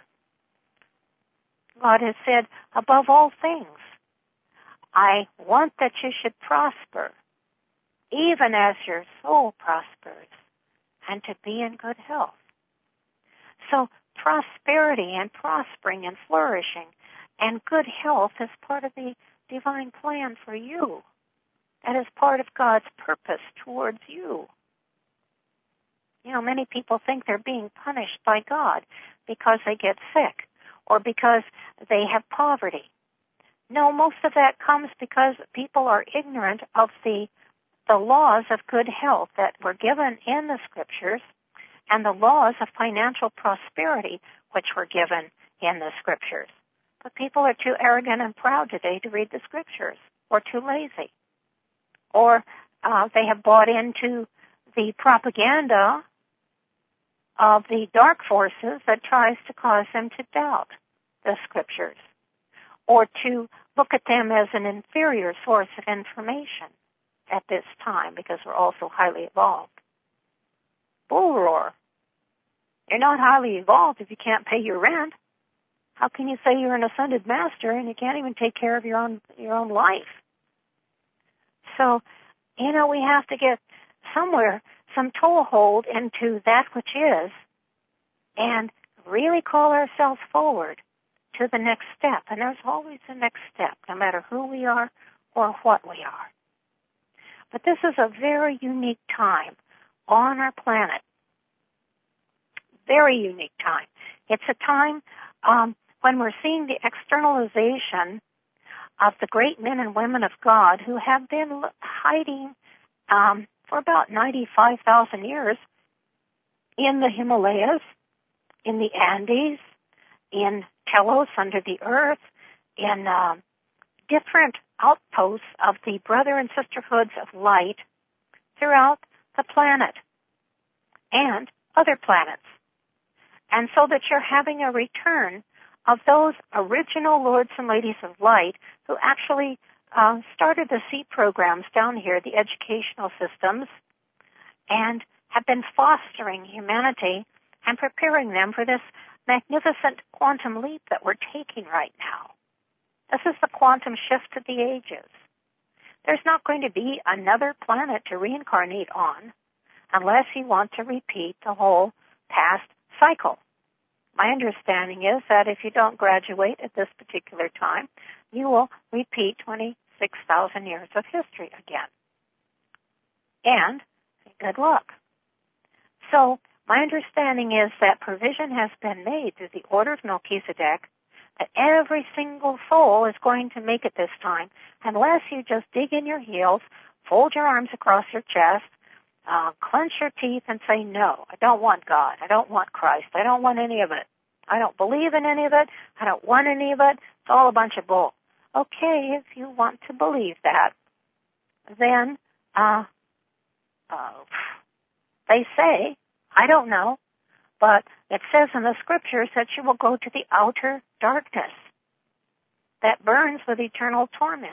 God has said, above all things, I want that you should prosper, even as your soul prospers, and to be in good health. So prosperity and prospering and flourishing and good health is part of the divine plan for you. That is part of God's purpose towards you. You know, many people think they're being punished by God because they get sick or because they have poverty. No, most of that comes because people are ignorant of the the laws of good health that were given in the Scriptures and the laws of financial prosperity which were given in the Scriptures. But people are too arrogant and proud today to read the Scriptures. or too lazy. Or uh, they have bought into the propaganda of the dark forces that tries to cause them to doubt the scriptures or to look at them as an inferior source of information at this time because we're also highly evolved. Bull roar. You're not highly evolved if you can't pay your rent. How can you say you're an ascended master and you can't even take care of your own your own life? So, you know, we have to get somewhere some toehold into that which is and really call ourselves forward to the next step. And there's always a next step, no matter who we are or what we are. But this is a very unique time on our planet. Very unique time. It's a time um, when we're seeing the externalization of the great men and women of God who have been hiding um, for about ninety-five thousand years in the Himalayas, in the Andes, in Telos under the earth, in uh, different outposts of the brother and sisterhoods of light throughout the planet and other planets. And so that you're having a return of those original lords and ladies of light who actually uh, started the seed programs down here, the educational systems, and have been fostering humanity and preparing them for this magnificent quantum leap that we're taking right now. This is the quantum shift of the ages. There's not going to be another planet to reincarnate on unless you want to repeat the whole past cycle. My understanding is that if you don't graduate at this particular time, you will repeat twenty-six thousand years of history again. And good luck. So my understanding is that provision has been made through the order of Melchizedek that every single soul is going to make it this time unless you just dig in your heels, fold your arms across your chest, uh, clench your teeth and say, no, I don't want God. I don't want Christ. I don't want any of it. I don't believe in any of it. I don't want any of it. It's all a bunch of bull. Okay, if you want to believe that, then uh, uh, they say, I don't know, but it says in the scriptures that you will go to the outer darkness that burns with eternal torment.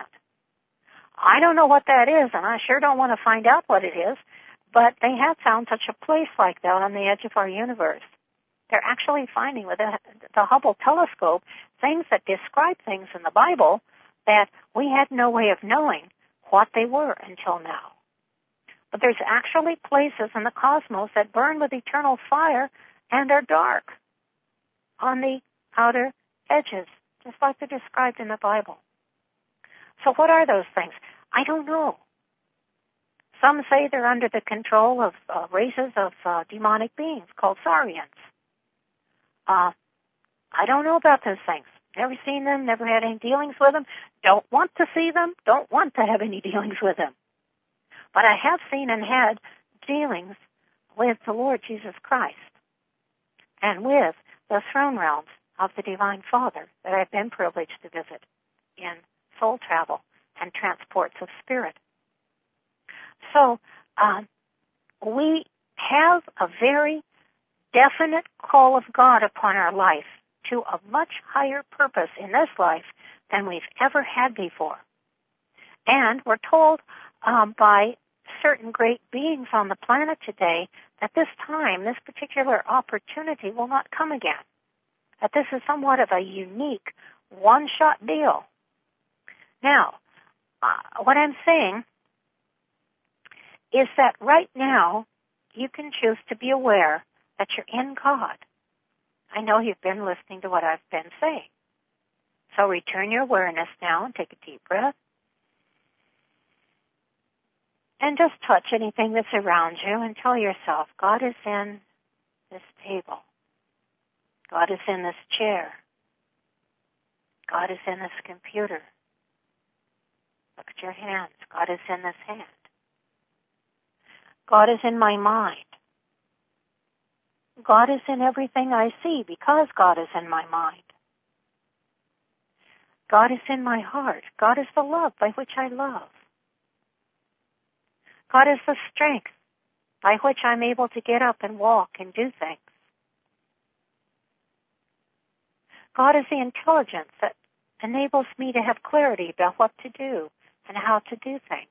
I don't know what that is, and I sure don't want to find out what it is, but they have found such a place like that on the edge of our universe. They're actually finding with the, the Hubble telescope things that describe things in the Bible that we had no way of knowing what they were until now. But there's actually places in the cosmos that burn with eternal fire and are dark on the outer edges, just like they're described in the Bible. So what are those things? I don't know. Some say they're under the control of uh, races of uh, demonic beings called Saurians. Uh, I don't know about those things. Never seen them, never had any dealings with them. Don't want to see them, don't want to have any dealings with them. But I have seen and had dealings with the Lord Jesus Christ and with the throne realms of the Divine Father that I've been privileged to visit in soul travel and transports of spirit. So um, we have a very definite call of God upon our life to a much higher purpose in this life than we've ever had before. And we're told um, by certain great beings on the planet today that this time, this particular opportunity will not come again. That this is somewhat of a unique one-shot deal. Now, uh, what I'm saying is that right now you can choose to be aware that you're in God. I know you've been listening to what I've been saying. So return your awareness now and take a deep breath. And just touch anything that's around you and tell yourself, God is in this table. God is in this chair. God is in this computer. Look at your hands. God is in this hand. God is in my mind. God is in everything I see because God is in my mind. God is in my heart. God is the love by which I love. God is the strength by which I'm able to get up and walk and do things. God is the intelligence that enables me to have clarity about what to do and how to do things.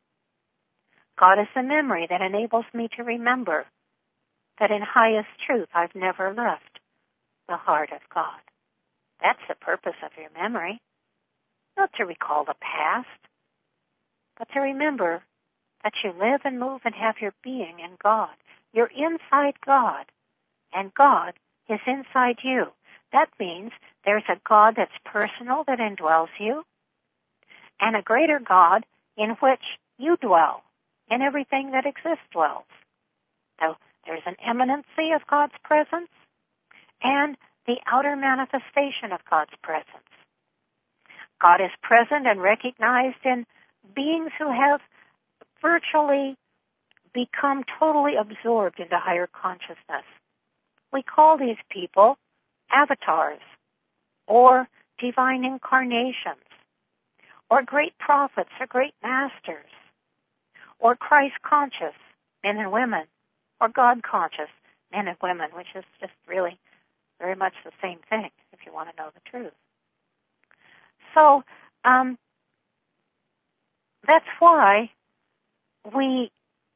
God is the memory that enables me to remember that in highest truth I've never left the heart of God. That's the purpose of your memory. Not to recall the past, but to remember that you live and move and have your being in God. You're inside God, and God is inside you. That means there's a God that's personal that indwells you, and a greater God in which you dwell, and everything that exists dwells. So there's an immanency of God's presence and the outer manifestation of God's presence. God is present and recognized in beings who have virtually become totally absorbed into higher consciousness. We call these people avatars, or divine incarnations, or great prophets, or great masters, or Christ-conscious men and women, or God-conscious men and women, which is just really very much the same thing, if you want to know the truth. So, um, that's why we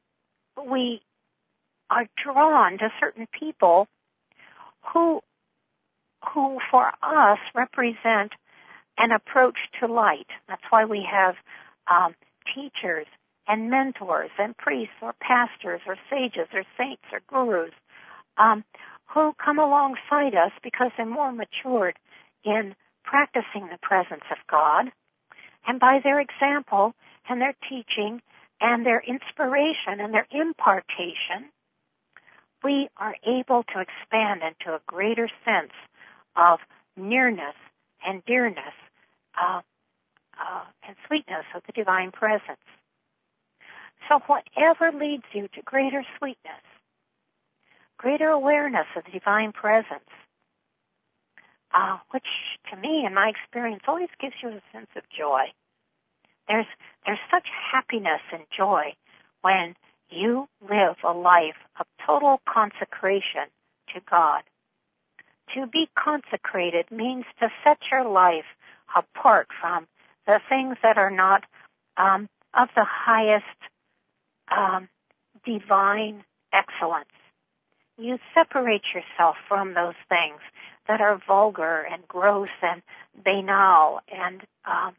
we are drawn to certain people who who for us represent an approach to light. That's why we have um, teachers and mentors and priests or pastors or sages or saints or gurus um, who come alongside us because they're more matured in practicing the presence of God. And by their example and their teaching and their inspiration and their impartation, we are able to expand into a greater sense of nearness and dearness uh, uh, and sweetness of the divine presence. So whatever leads you to greater sweetness, greater awareness of the divine presence, uh, which to me, in my experience, always gives you a sense of joy. There's there's such happiness and joy when you live a life of total consecration to God. To be consecrated means to set your life apart from the things that are not um, of the highest um, divine excellence. You separate yourself from those things that are vulgar and gross and banal and um,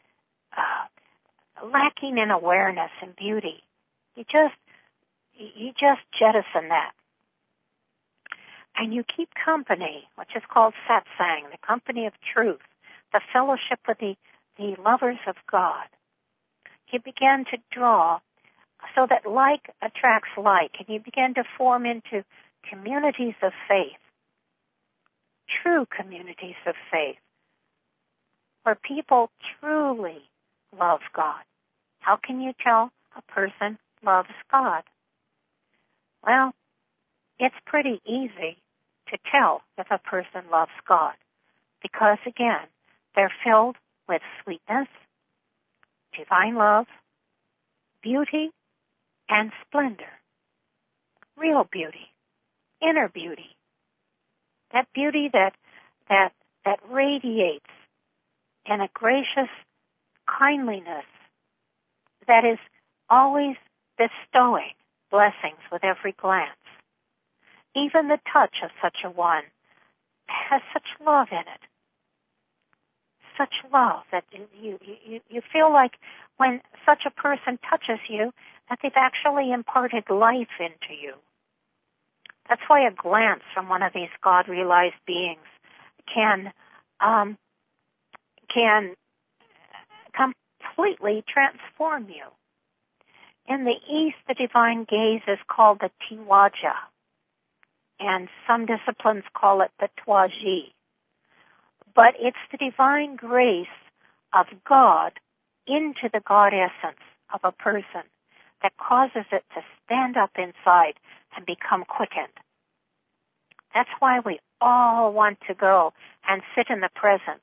uh, lacking in awareness and beauty. You just you just jettison that. And you keep company, which is called satsang, the company of truth, the fellowship with the, the lovers of God. You begin to draw so that like attracts like, and you begin to form into communities of faith, true communities of faith, where people truly love God. How can you tell a person loves God? Well, it's pretty easy to tell if a person loves God because, again, they're filled with sweetness, divine love, beauty, and splendor. Real beauty, inner beauty. That beauty that that that radiates in a gracious kindliness that is always bestowing blessings with every glance. Even the touch of such a one has such love in it. Such love that you, you, you feel like when such a person touches you that they've actually imparted life into you. That's why a glance from one of these God-realized beings can um, can completely transform you. In the East, the divine gaze is called the Tiwaja, and some disciplines call it the Twaji. But it's the divine grace of God into the God essence of a person that causes it to stand up inside and become quickened. That's why we all want to go and sit in the presence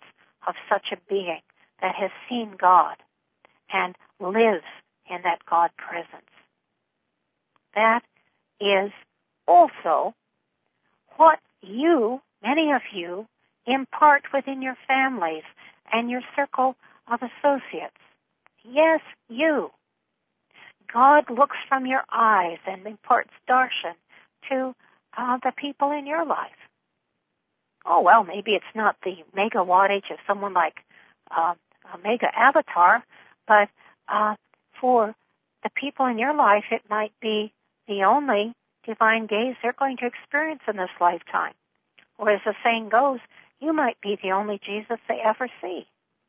of such a being that has seen God and lives in that God presence. That is also what you, many of you, impart within your families and your circle of associates. Yes, you. God looks from your eyes and imparts darshan to uh, the people in your life. Oh, well, maybe it's not the mega wattage of someone like uh, a mega avatar, but uh, for the people in your life, it might be the only divine gaze they're going to experience in this lifetime. Or as the saying goes, you might be the only Jesus they ever see.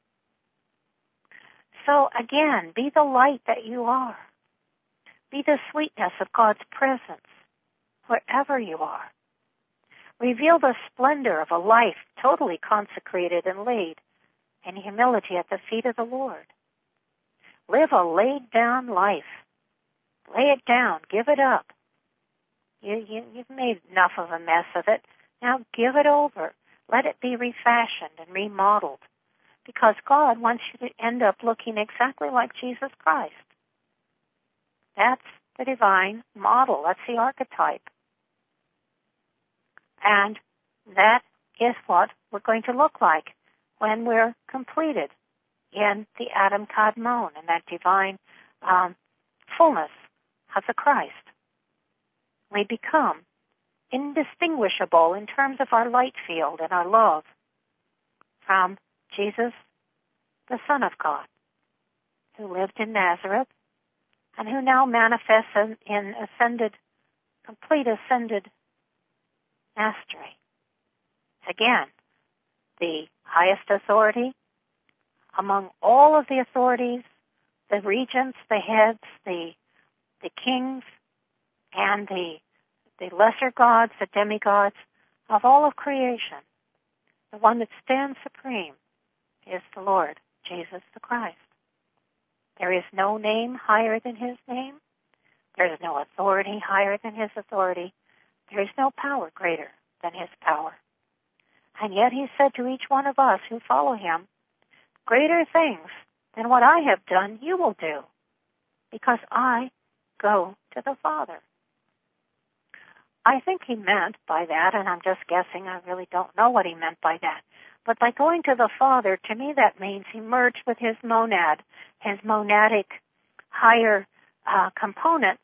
So again, be the light that you are. Be the sweetness of God's presence wherever you are. Reveal the splendor of a life totally consecrated and laid in humility at the feet of the Lord. Live a laid-down life. Lay it down. Give it up. You, you, you've made enough of a mess of it. Now give it over. Let it be refashioned and remodeled. Because God wants you to end up looking exactly like Jesus Christ. That's the divine model. That's the archetype. And that is what we're going to look like when we're completed in the Adam Kadmon, in that divine um, fullness of the Christ. We become indistinguishable in terms of our light field and our love from Jesus, the Son of God, who lived in Nazareth and who now manifests in, in ascended, complete ascended mastery. Again, the highest authority among all of the authorities, the regents, the heads, the the kings, and the the lesser gods, the demigods of all of creation. The one that stands supreme is the Lord, Jesus the Christ. There is no name higher than his name. There is no authority higher than his authority. There is no power greater than his power. And yet he said to each one of us who follow him, greater things than what I have done you will do, because I go to the Father. I think he meant by that, and I'm just guessing, I really don't know what he meant by that, but by going to the Father, to me that means he merged with his monad, his monadic higher uh, component,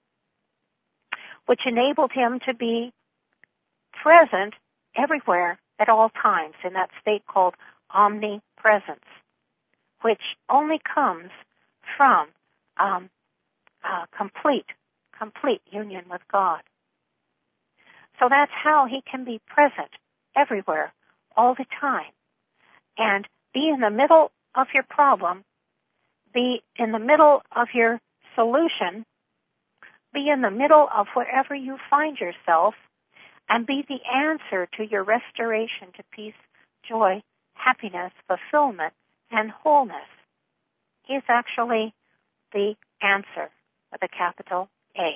which enabled him to be present everywhere at all times in that state called omnipresence, which only comes from um, uh, complete, complete union with God. So that's how he can be present everywhere, all the time, and be in the middle of your problem, be in the middle of your solution, be in the middle of wherever you find yourself, and be the answer to your restoration to peace, joy, happiness, fulfillment, and wholeness. He is actually the answer with a capital A.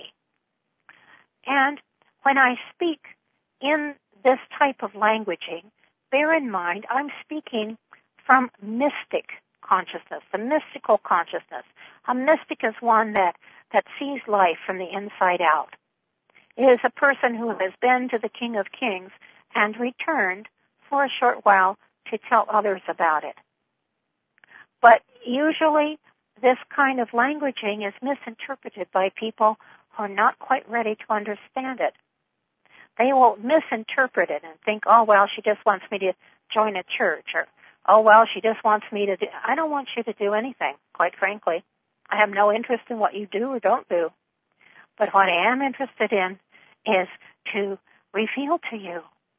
And when I speak in this type of languaging, bear in mind I'm speaking from mystic consciousness, the mystical consciousness. A mystic is one that, that sees life from the inside out. It is a person who has been to the King of Kings and returned for a short while to tell others about it. But usually this kind of languaging is misinterpreted by people who are not quite ready to understand it. They will misinterpret it and think, oh, well, she just wants me to join a church, or, oh, well, she just wants me to do... I don't want you to do anything, quite frankly. I have no interest in what you do or don't do. But what I am interested in is to reveal to you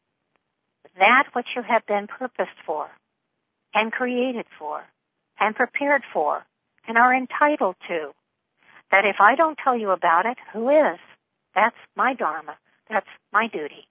that which you have been purposed for and created for and prepared for and are entitled to. That if I don't tell you about it, who is? That's my dharma. That's my duty.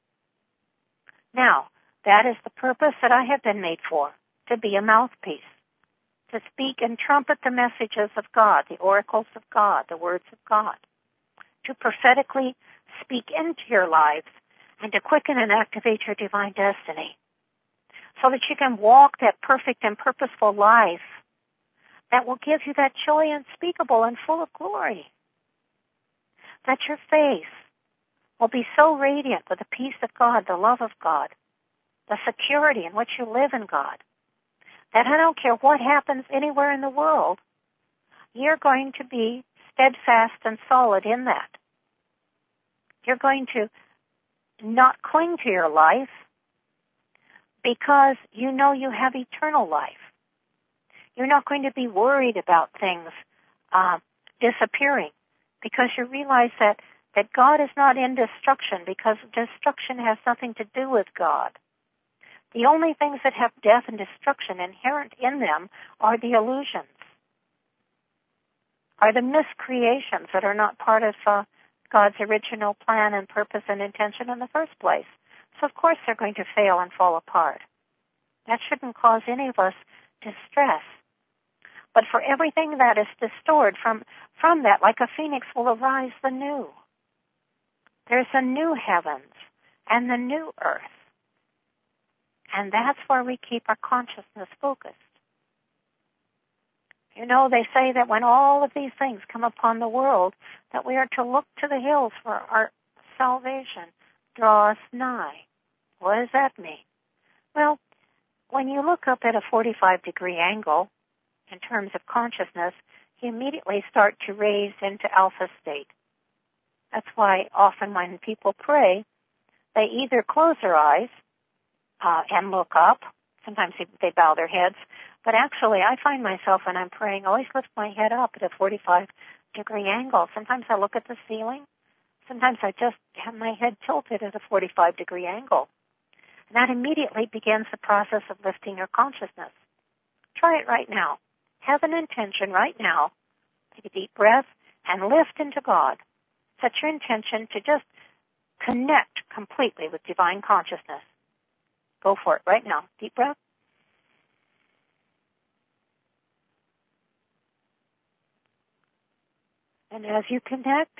Now, that is the purpose that I have been made for, to be a mouthpiece, to speak and trumpet the messages of God, the oracles of God, the words of God, to prophetically speak into your lives and to quicken and activate your divine destiny. so that you can walk that perfect and purposeful life that will give you that joy unspeakable and full of glory. That your face will be so radiant with the peace of God, the love of God, the security in which you live in God, that I don't care what happens anywhere in the world, you're going to be steadfast and solid in that. You're going to not cling to your life because you know you have eternal life. You're not going to be worried about things uh, disappearing because you realize that, that God is not in destruction, because destruction has nothing to do with God. The only things that have death and destruction inherent in them are the illusions, are the miscreations that are not part of uh, God's original plan and purpose and intention in the first place. So of course they're going to fail and fall apart. That shouldn't cause any of us distress. But for everything that is distorted from, from that, like a phoenix will arise the new. There's a new heavens and the new earth. And that's where we keep our consciousness focused. You know, they say that when all of these things come upon the world, that we are to look to the hills for our salvation. Draw us nigh. What does that mean? Well, when you look up at a forty-five degree angle, in terms of consciousness, you immediately start to raise into alpha state. That's why often when people pray, they either close their eyes uh, and look up. Sometimes they, they bow their heads. But actually, I find myself when I'm praying, always lift my head up at a forty-five degree angle. Sometimes I look at the ceiling. Sometimes I just have my head tilted at a forty-five degree angle. And that immediately begins the process of lifting your consciousness. Try it right now. Have an intention right now. Take a deep breath and lift into God. Set your intention to just connect completely with divine consciousness. Go for it right now. Deep breath. And as you connect,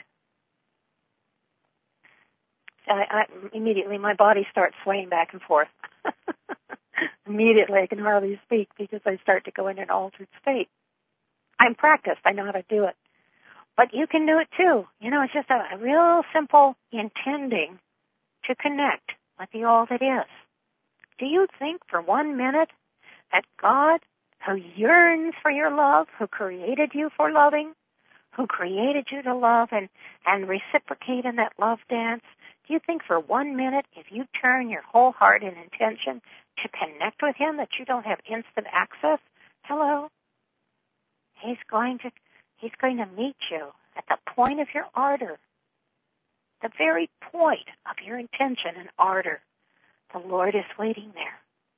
I, I, immediately my body starts swaying back and forth. Immediately I can hardly speak because I start to go in an altered state. I'm practiced. I know how to do it. But you can do it too. You know, it's just a, a real simple intending to connect with the all that is. Do you think for one minute that God, who yearns for your love, who created you for loving, who created you to love and, and reciprocate in that love dance, do you think for one minute if you turn your whole heart and intention to connect with Him that you don't have instant access? Hello? He's going to, He's going to meet you at the point of your ardor, the very point of your intention and ardor. The Lord is waiting there.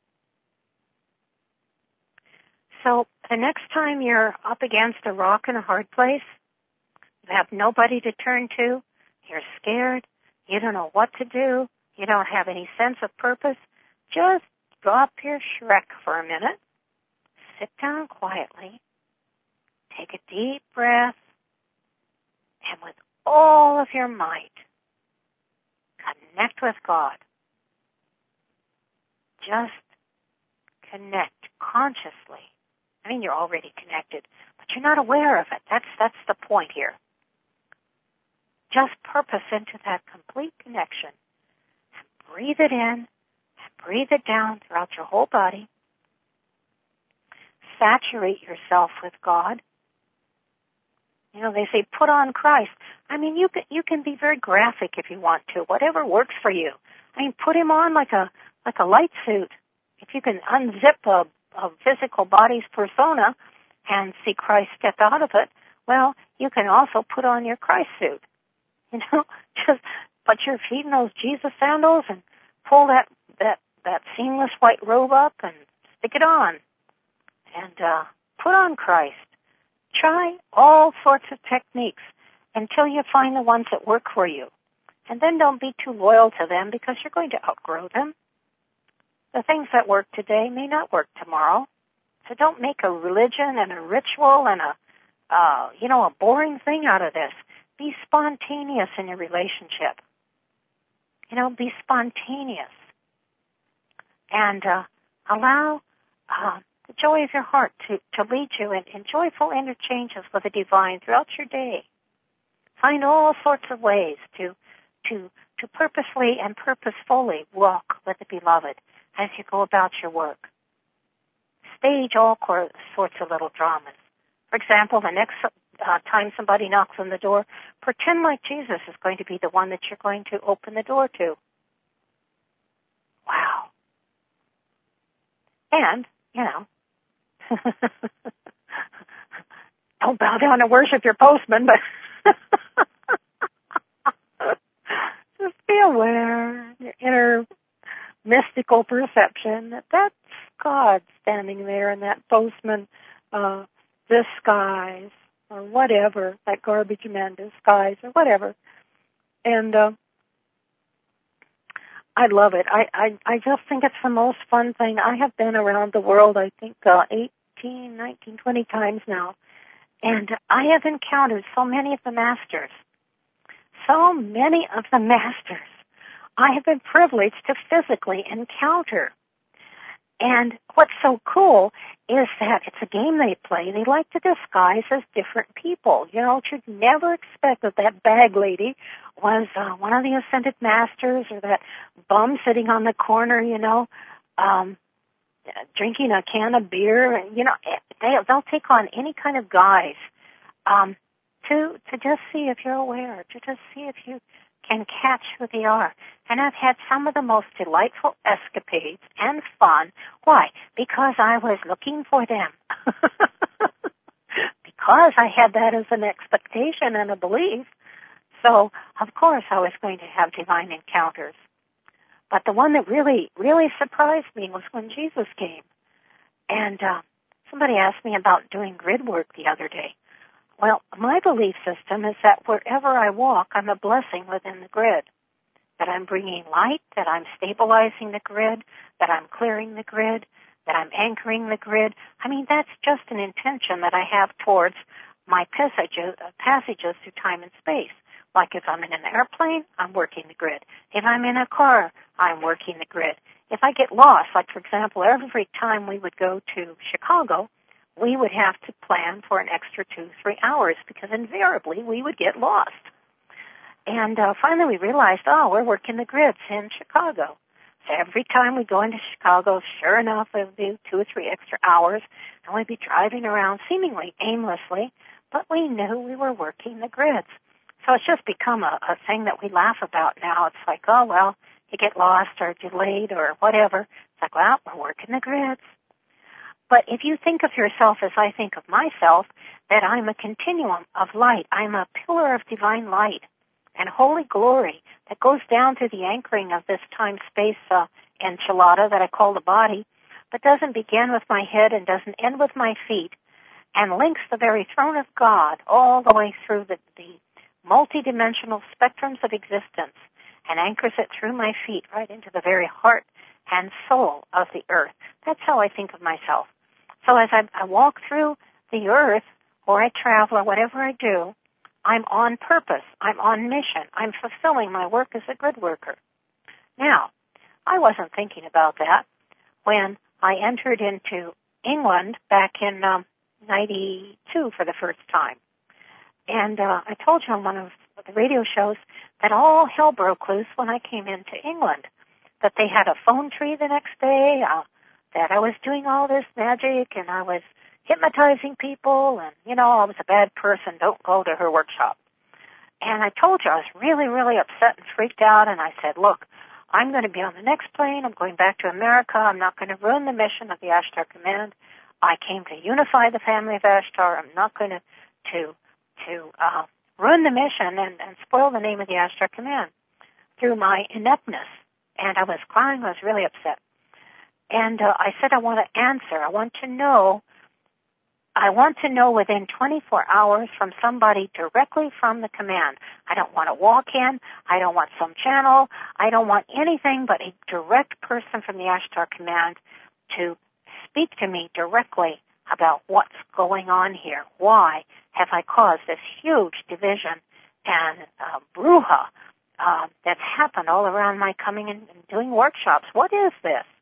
So the next time you're up against a rock in a hard place, you have nobody to turn to, you're scared, you don't know what to do, you don't have any sense of purpose, just drop your Shrek for a minute, sit down quietly, take a deep breath, and with all of your might, connect with God. Just connect consciously. I mean, you're already connected, but you're not aware of it. That's that's the point here. Just purpose into that complete connection. And breathe it in and breathe it down throughout your whole body. Saturate yourself with God. You know, they say put on Christ. I mean, you can, you can be very graphic if you want to, whatever works for you. I mean, put Him on like a like a light suit. If you can unzip a, a physical body's persona and see Christ step out of it, well, you can also put on your Christ suit. You know, just put your feet in those Jesus sandals and pull that that that seamless white robe up and stick it on, and uh, put on Christ. Try all sorts of techniques until you find the ones that work for you. And then don't be too loyal to them because you're going to outgrow them. The things that work today may not work tomorrow. So don't make a religion and a ritual and a, uh, you know, a boring thing out of this. Be spontaneous in your relationship. You know, be spontaneous. And uh, Allow uh, the joy of your heart to, to lead you in, in joyful interchanges with the divine throughout your day. Find all sorts of ways to to to purposely and purposefully walk with the beloved as you go about your work. Stage all sorts of little dramas. For example, the next uh, time somebody knocks on the door, pretend like Jesus is going to be the one that you're going to open the door to. Wow. And, you know, don't bow down and worship your postman, but just be aware, your inner mystical perception that that's God standing there in that postman uh, disguise or whatever, that garbage man disguise or whatever. And uh, I love it. I, I, I just think it's the most fun thing. I have been around the world, I think, uh, eighteen, nineteen, twenty times now. And I have encountered so many of the masters. So many of the masters I have been privileged to physically encounter. And what's so cool is that it's a game they play. They like to disguise as different people. You know, you'd never expect that that bag lady was uh, one of the ascended masters, or that bum sitting on the corner, you know, um, drinking a can of beer. You know, they, they'll take on any kind of guise um, to to just see if you're aware, to just see if you can catch who they are. And I've had some of the most delightful escapades and fun. Why? Because I was looking for them. Because I had that as an expectation and a belief. So, of course, I was going to have divine encounters. But the one that really, really surprised me was when Jesus came. And uh, somebody asked me about doing grid work the other day. Well, my belief system is that wherever I walk, I'm a blessing within the grid. That I'm bringing light, that I'm stabilizing the grid, that I'm clearing the grid, that I'm anchoring the grid. I mean, that's just an intention that I have towards my passages, passages through time and space. Like if I'm in an airplane, I'm working the grid. If I'm in a car, I'm working the grid. If I get lost, like for example, every time we would go to Chicago, we would have to plan for an extra two, three hours because invariably we would get lost. And uh, finally we realized, oh, we're working the grids in Chicago. So every time we go into Chicago, sure enough, it would be two or three extra hours, and we'd be driving around seemingly aimlessly, but we knew we were working the grids. So it's just become a, a thing that we laugh about now. It's like, oh, well, you get lost or delayed or whatever. It's like, well, we're working the grids. But if you think of yourself as I think of myself, that I'm a continuum of light. I'm a pillar of divine light and holy glory that goes down through the anchoring of this time-space uh, enchilada that I call the body, but doesn't begin with my head and doesn't end with my feet, and links the very throne of God all the way through the, the multidimensional spectrums of existence and anchors it through my feet right into the very heart and soul of the earth. That's how I think of myself. So as I, I walk through the earth, or I travel, or whatever I do, I'm on purpose. I'm on mission. I'm fulfilling my work as a grid worker. Now, I wasn't thinking about that when I entered into England back in um, ninety-two for the first time. And uh, I told you on one of the radio shows that all hell broke loose when I came into England, that they had a phone tree the next day, uh, that I was doing all this magic, and I was hypnotizing people, and, you know, I was a bad person, don't go to her workshop. And I told you I was really, really upset and freaked out, and I said, look, I'm going to be on the next plane, I'm going back to America, I'm not going to ruin the mission of the Ashtar Command. I came to unify the family of Ashtar, I'm not going to, to, to uh, ruin the mission and, and spoil the name of the Ashtar Command through my ineptness. And I was crying, I was really upset. And uh, I said, I want to answer. I want to know, I want to know within twenty-four hours from somebody directly from the command. I don't want to walk in. I don't want some channel. I don't want anything but a direct person from the Ashtar Command to speak to me directly about what's going on here. Why have I caused this huge division and uh, brouhaha uh, that's happened all around my coming and doing workshops? What is this?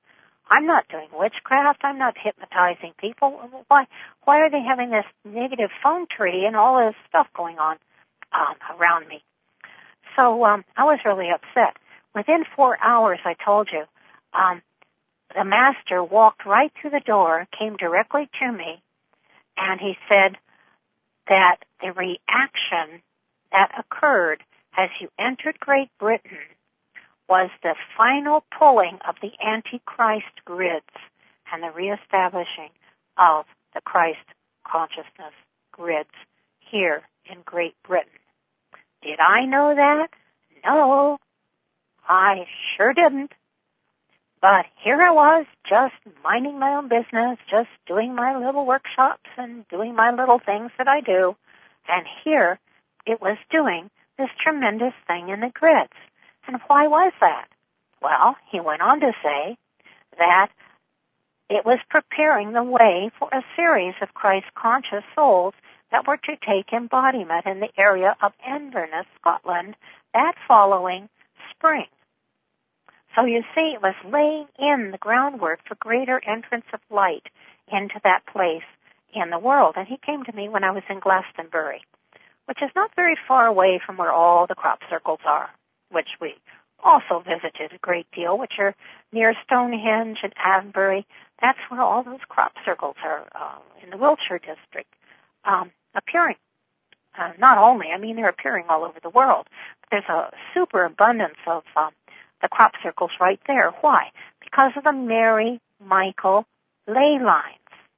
I'm not doing witchcraft. I'm not hypnotizing people. Why, why are they having this negative phone tree and all this stuff going on um, around me? So um, I was really upset. Within four hours, I told you, um, the master walked right through the door, came directly to me, and he said that the reaction that occurred as you entered Great Britain was the final pulling of the Antichrist grids and the reestablishing of the Christ consciousness grids here in Great Britain. Did I know that? No, I sure didn't. But here I was, just minding my own business, just doing my little workshops and doing my little things that I do. And here it was doing this tremendous thing in the grids. And why was that? Well, he went on to say that it was preparing the way for a series of Christ-conscious souls that were to take embodiment in the area of Inverness, Scotland, that following spring. So you see, it was laying in the groundwork for greater entrance of light into that place in the world. And he came to me when I was in Glastonbury, which is not very far away from where all the crop circles are, which we also visited a great deal, which are near Stonehenge and Avebury. That's where all those crop circles are uh, in the Wiltshire district um, appearing. Uh, not only, I mean, they're appearing all over the world, but there's a super abundance of um, the crop circles right there. Why? Because of the Mary Michael ley lines.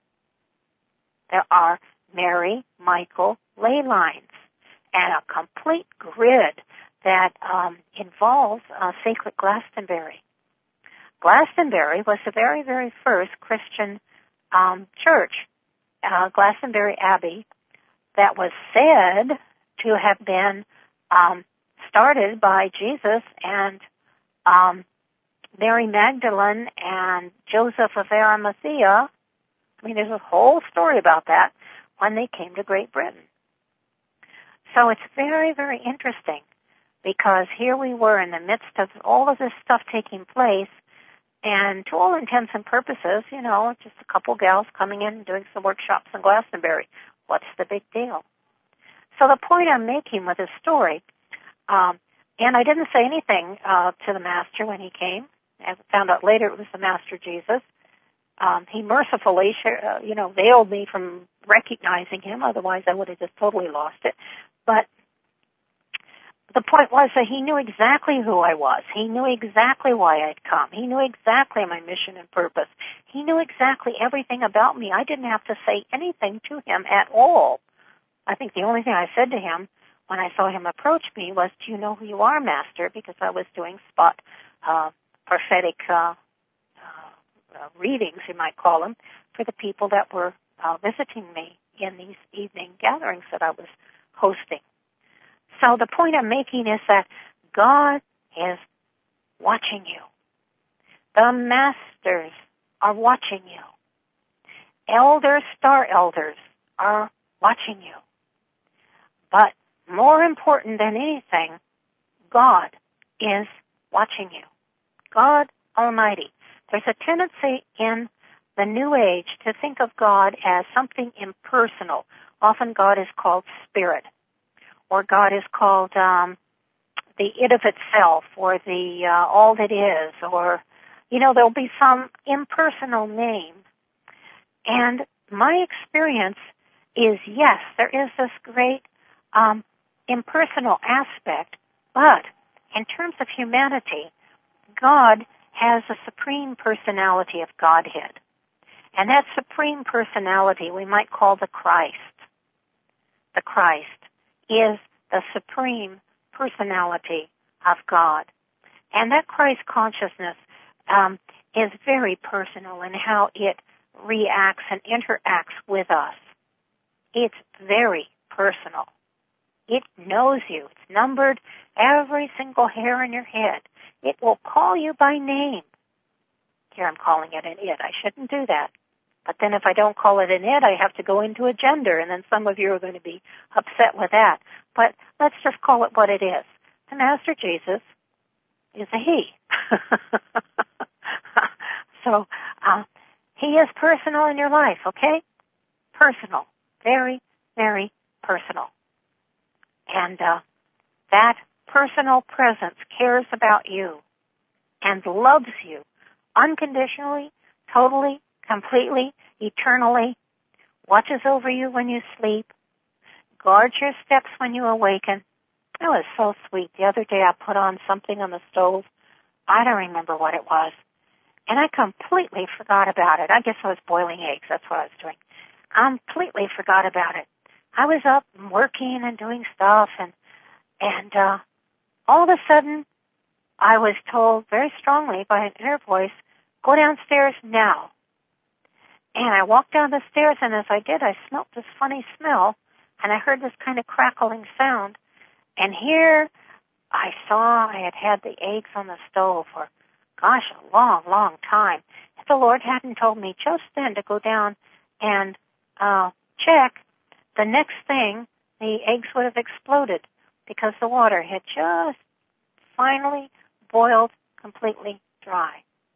There are Mary Michael ley lines and a complete grid that um, involves uh, sacred Glastonbury. Glastonbury was the very, very first Christian um, church, uh, Glastonbury Abbey, that was said to have been um, started by Jesus and um, Mary Magdalene and Joseph of Arimathea. I mean, there's a whole story about that when they came to Great Britain. So it's very, very interesting because here we were in the midst of all of this stuff taking place, and to all intents and purposes, you know, just a couple gals coming in and doing some workshops in Glastonbury. What's the big deal? So the point I'm making with this story, um, and I didn't say anything uh, to the Master when he came. I found out later it was the Master Jesus. Um, he mercifully, uh, you know, veiled me from recognizing him. Otherwise, I would have just totally lost it. But the point was that he knew exactly who I was. He knew exactly why I'd come. He knew exactly my mission and purpose. He knew exactly everything about me. I didn't have to say anything to him at all. I think the only thing I said to him when I saw him approach me was, "Do you know who you are, Master?" Because I was doing spot uh, prophetic uh, uh, readings, you might call them, for the people that were uh, visiting me in these evening gatherings that I was hosting. So the point I'm making is that God is watching you. The masters are watching you. Elders, star elders are watching you. But more important than anything, God is watching you. God Almighty. There's a tendency in the New Age to think of God as something impersonal. Often God is called spirit, or God is called um, the it of itself, or the uh, all that is, or, you know, there'll be some impersonal name. And my experience is, yes, there is this great um, impersonal aspect, but in terms of humanity, God has a supreme personality of Godhead. And that supreme personality we might call the Christ. The Christ is the supreme personality of God. And that Christ consciousness um, is very personal in how it reacts and interacts with us. It's very personal. It knows you. It's numbered every single hair in your head. It will call you by name. Here I'm calling it an it. I shouldn't do that. But then if I don't call it an it, I have to go into a gender, and then some of you are going to be upset with that. But let's just call it what it is. The Master Jesus is a he. So uh, he is personal in your life, okay? Personal. Very, very personal. And uh, that personal presence cares about you and loves you unconditionally, totally, completely, eternally, watches over you when you sleep, guards your steps when you awaken. It was so sweet. The other day I put on something on the stove. I don't remember what it was. And I completely forgot about it. I guess I was boiling eggs. That's what I was doing. I completely forgot about it. I was up and working and doing stuff, and and uh, all of a sudden I was told very strongly by an inner voice, go downstairs now. And I walked down the stairs, and as I did, I smelled this funny smell, and I heard this kind of crackling sound. And here I saw I had had the eggs on the stove for, gosh, a long, long time. If the Lord hadn't told me just then to go down and uh, check, the next thing, the eggs would have exploded because the water had just finally boiled completely dry.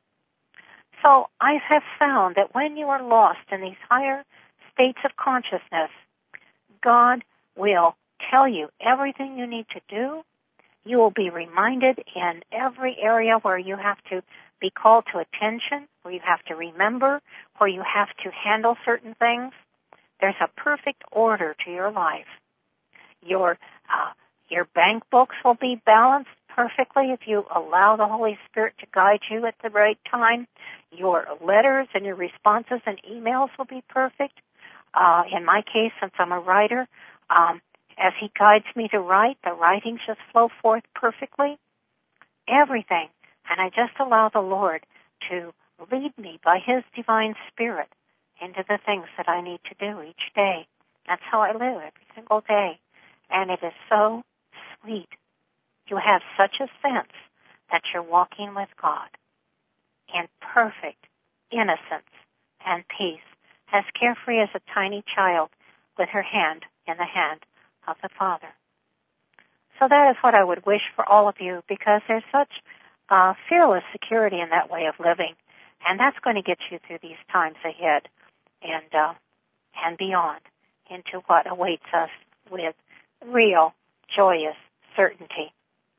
So I have found that when you are lost in these higher states of consciousness, God will tell you everything you need to do. You will be reminded in every area where you have to be called to attention, where you have to remember, where you have to handle certain things. There's a perfect order to your life. Your uh, your bank books will be balanced perfectly if you allow the Holy Spirit to guide you at the right time. Your letters and your responses and emails will be perfect. Uh, in my case, since I'm a writer, um, as He guides me to write, the writings just flow forth perfectly. Everything. And I just allow the Lord to lead me by His divine Spirit into the things that I need to do each day. That's how I live every single day. And it is so sweet. You have such a sense that you're walking with God in perfect innocence and peace, as carefree as a tiny child with her hand in the hand of the Father. So that is what I would wish for all of you, because there's such uh, fearless security in that way of living, and that's going to get you through these times ahead and uh, and beyond into what awaits us with real, joyous certainty.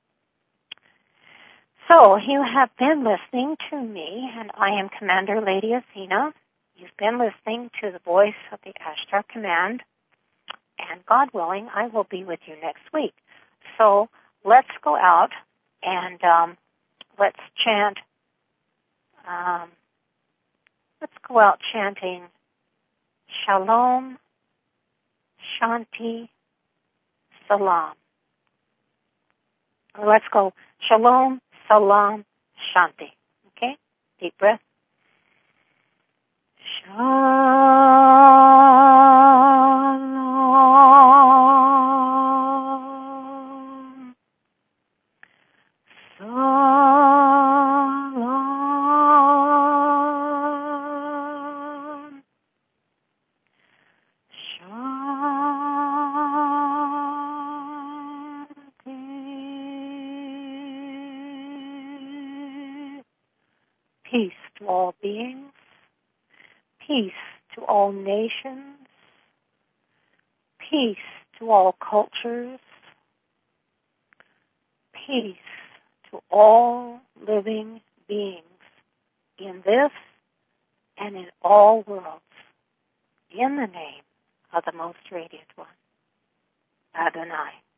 So you have been listening to me, and I am Commander Lady Athena. You've been listening to the voice of the Ashtar Command, and God willing, I will be with you next week. So let's go out and um, let's chant. Um, let's go out chanting Shalom, Shanti, Salam. Or let's go Shalom, Salam, Shanti. Okay? Deep breath. Shalom. Salam. Shanti. Peace to all beings. Peace to all nations. Peace to all cultures. Peace to all living beings in this and in all worlds, in the name of the Most Radiant One, Adonai.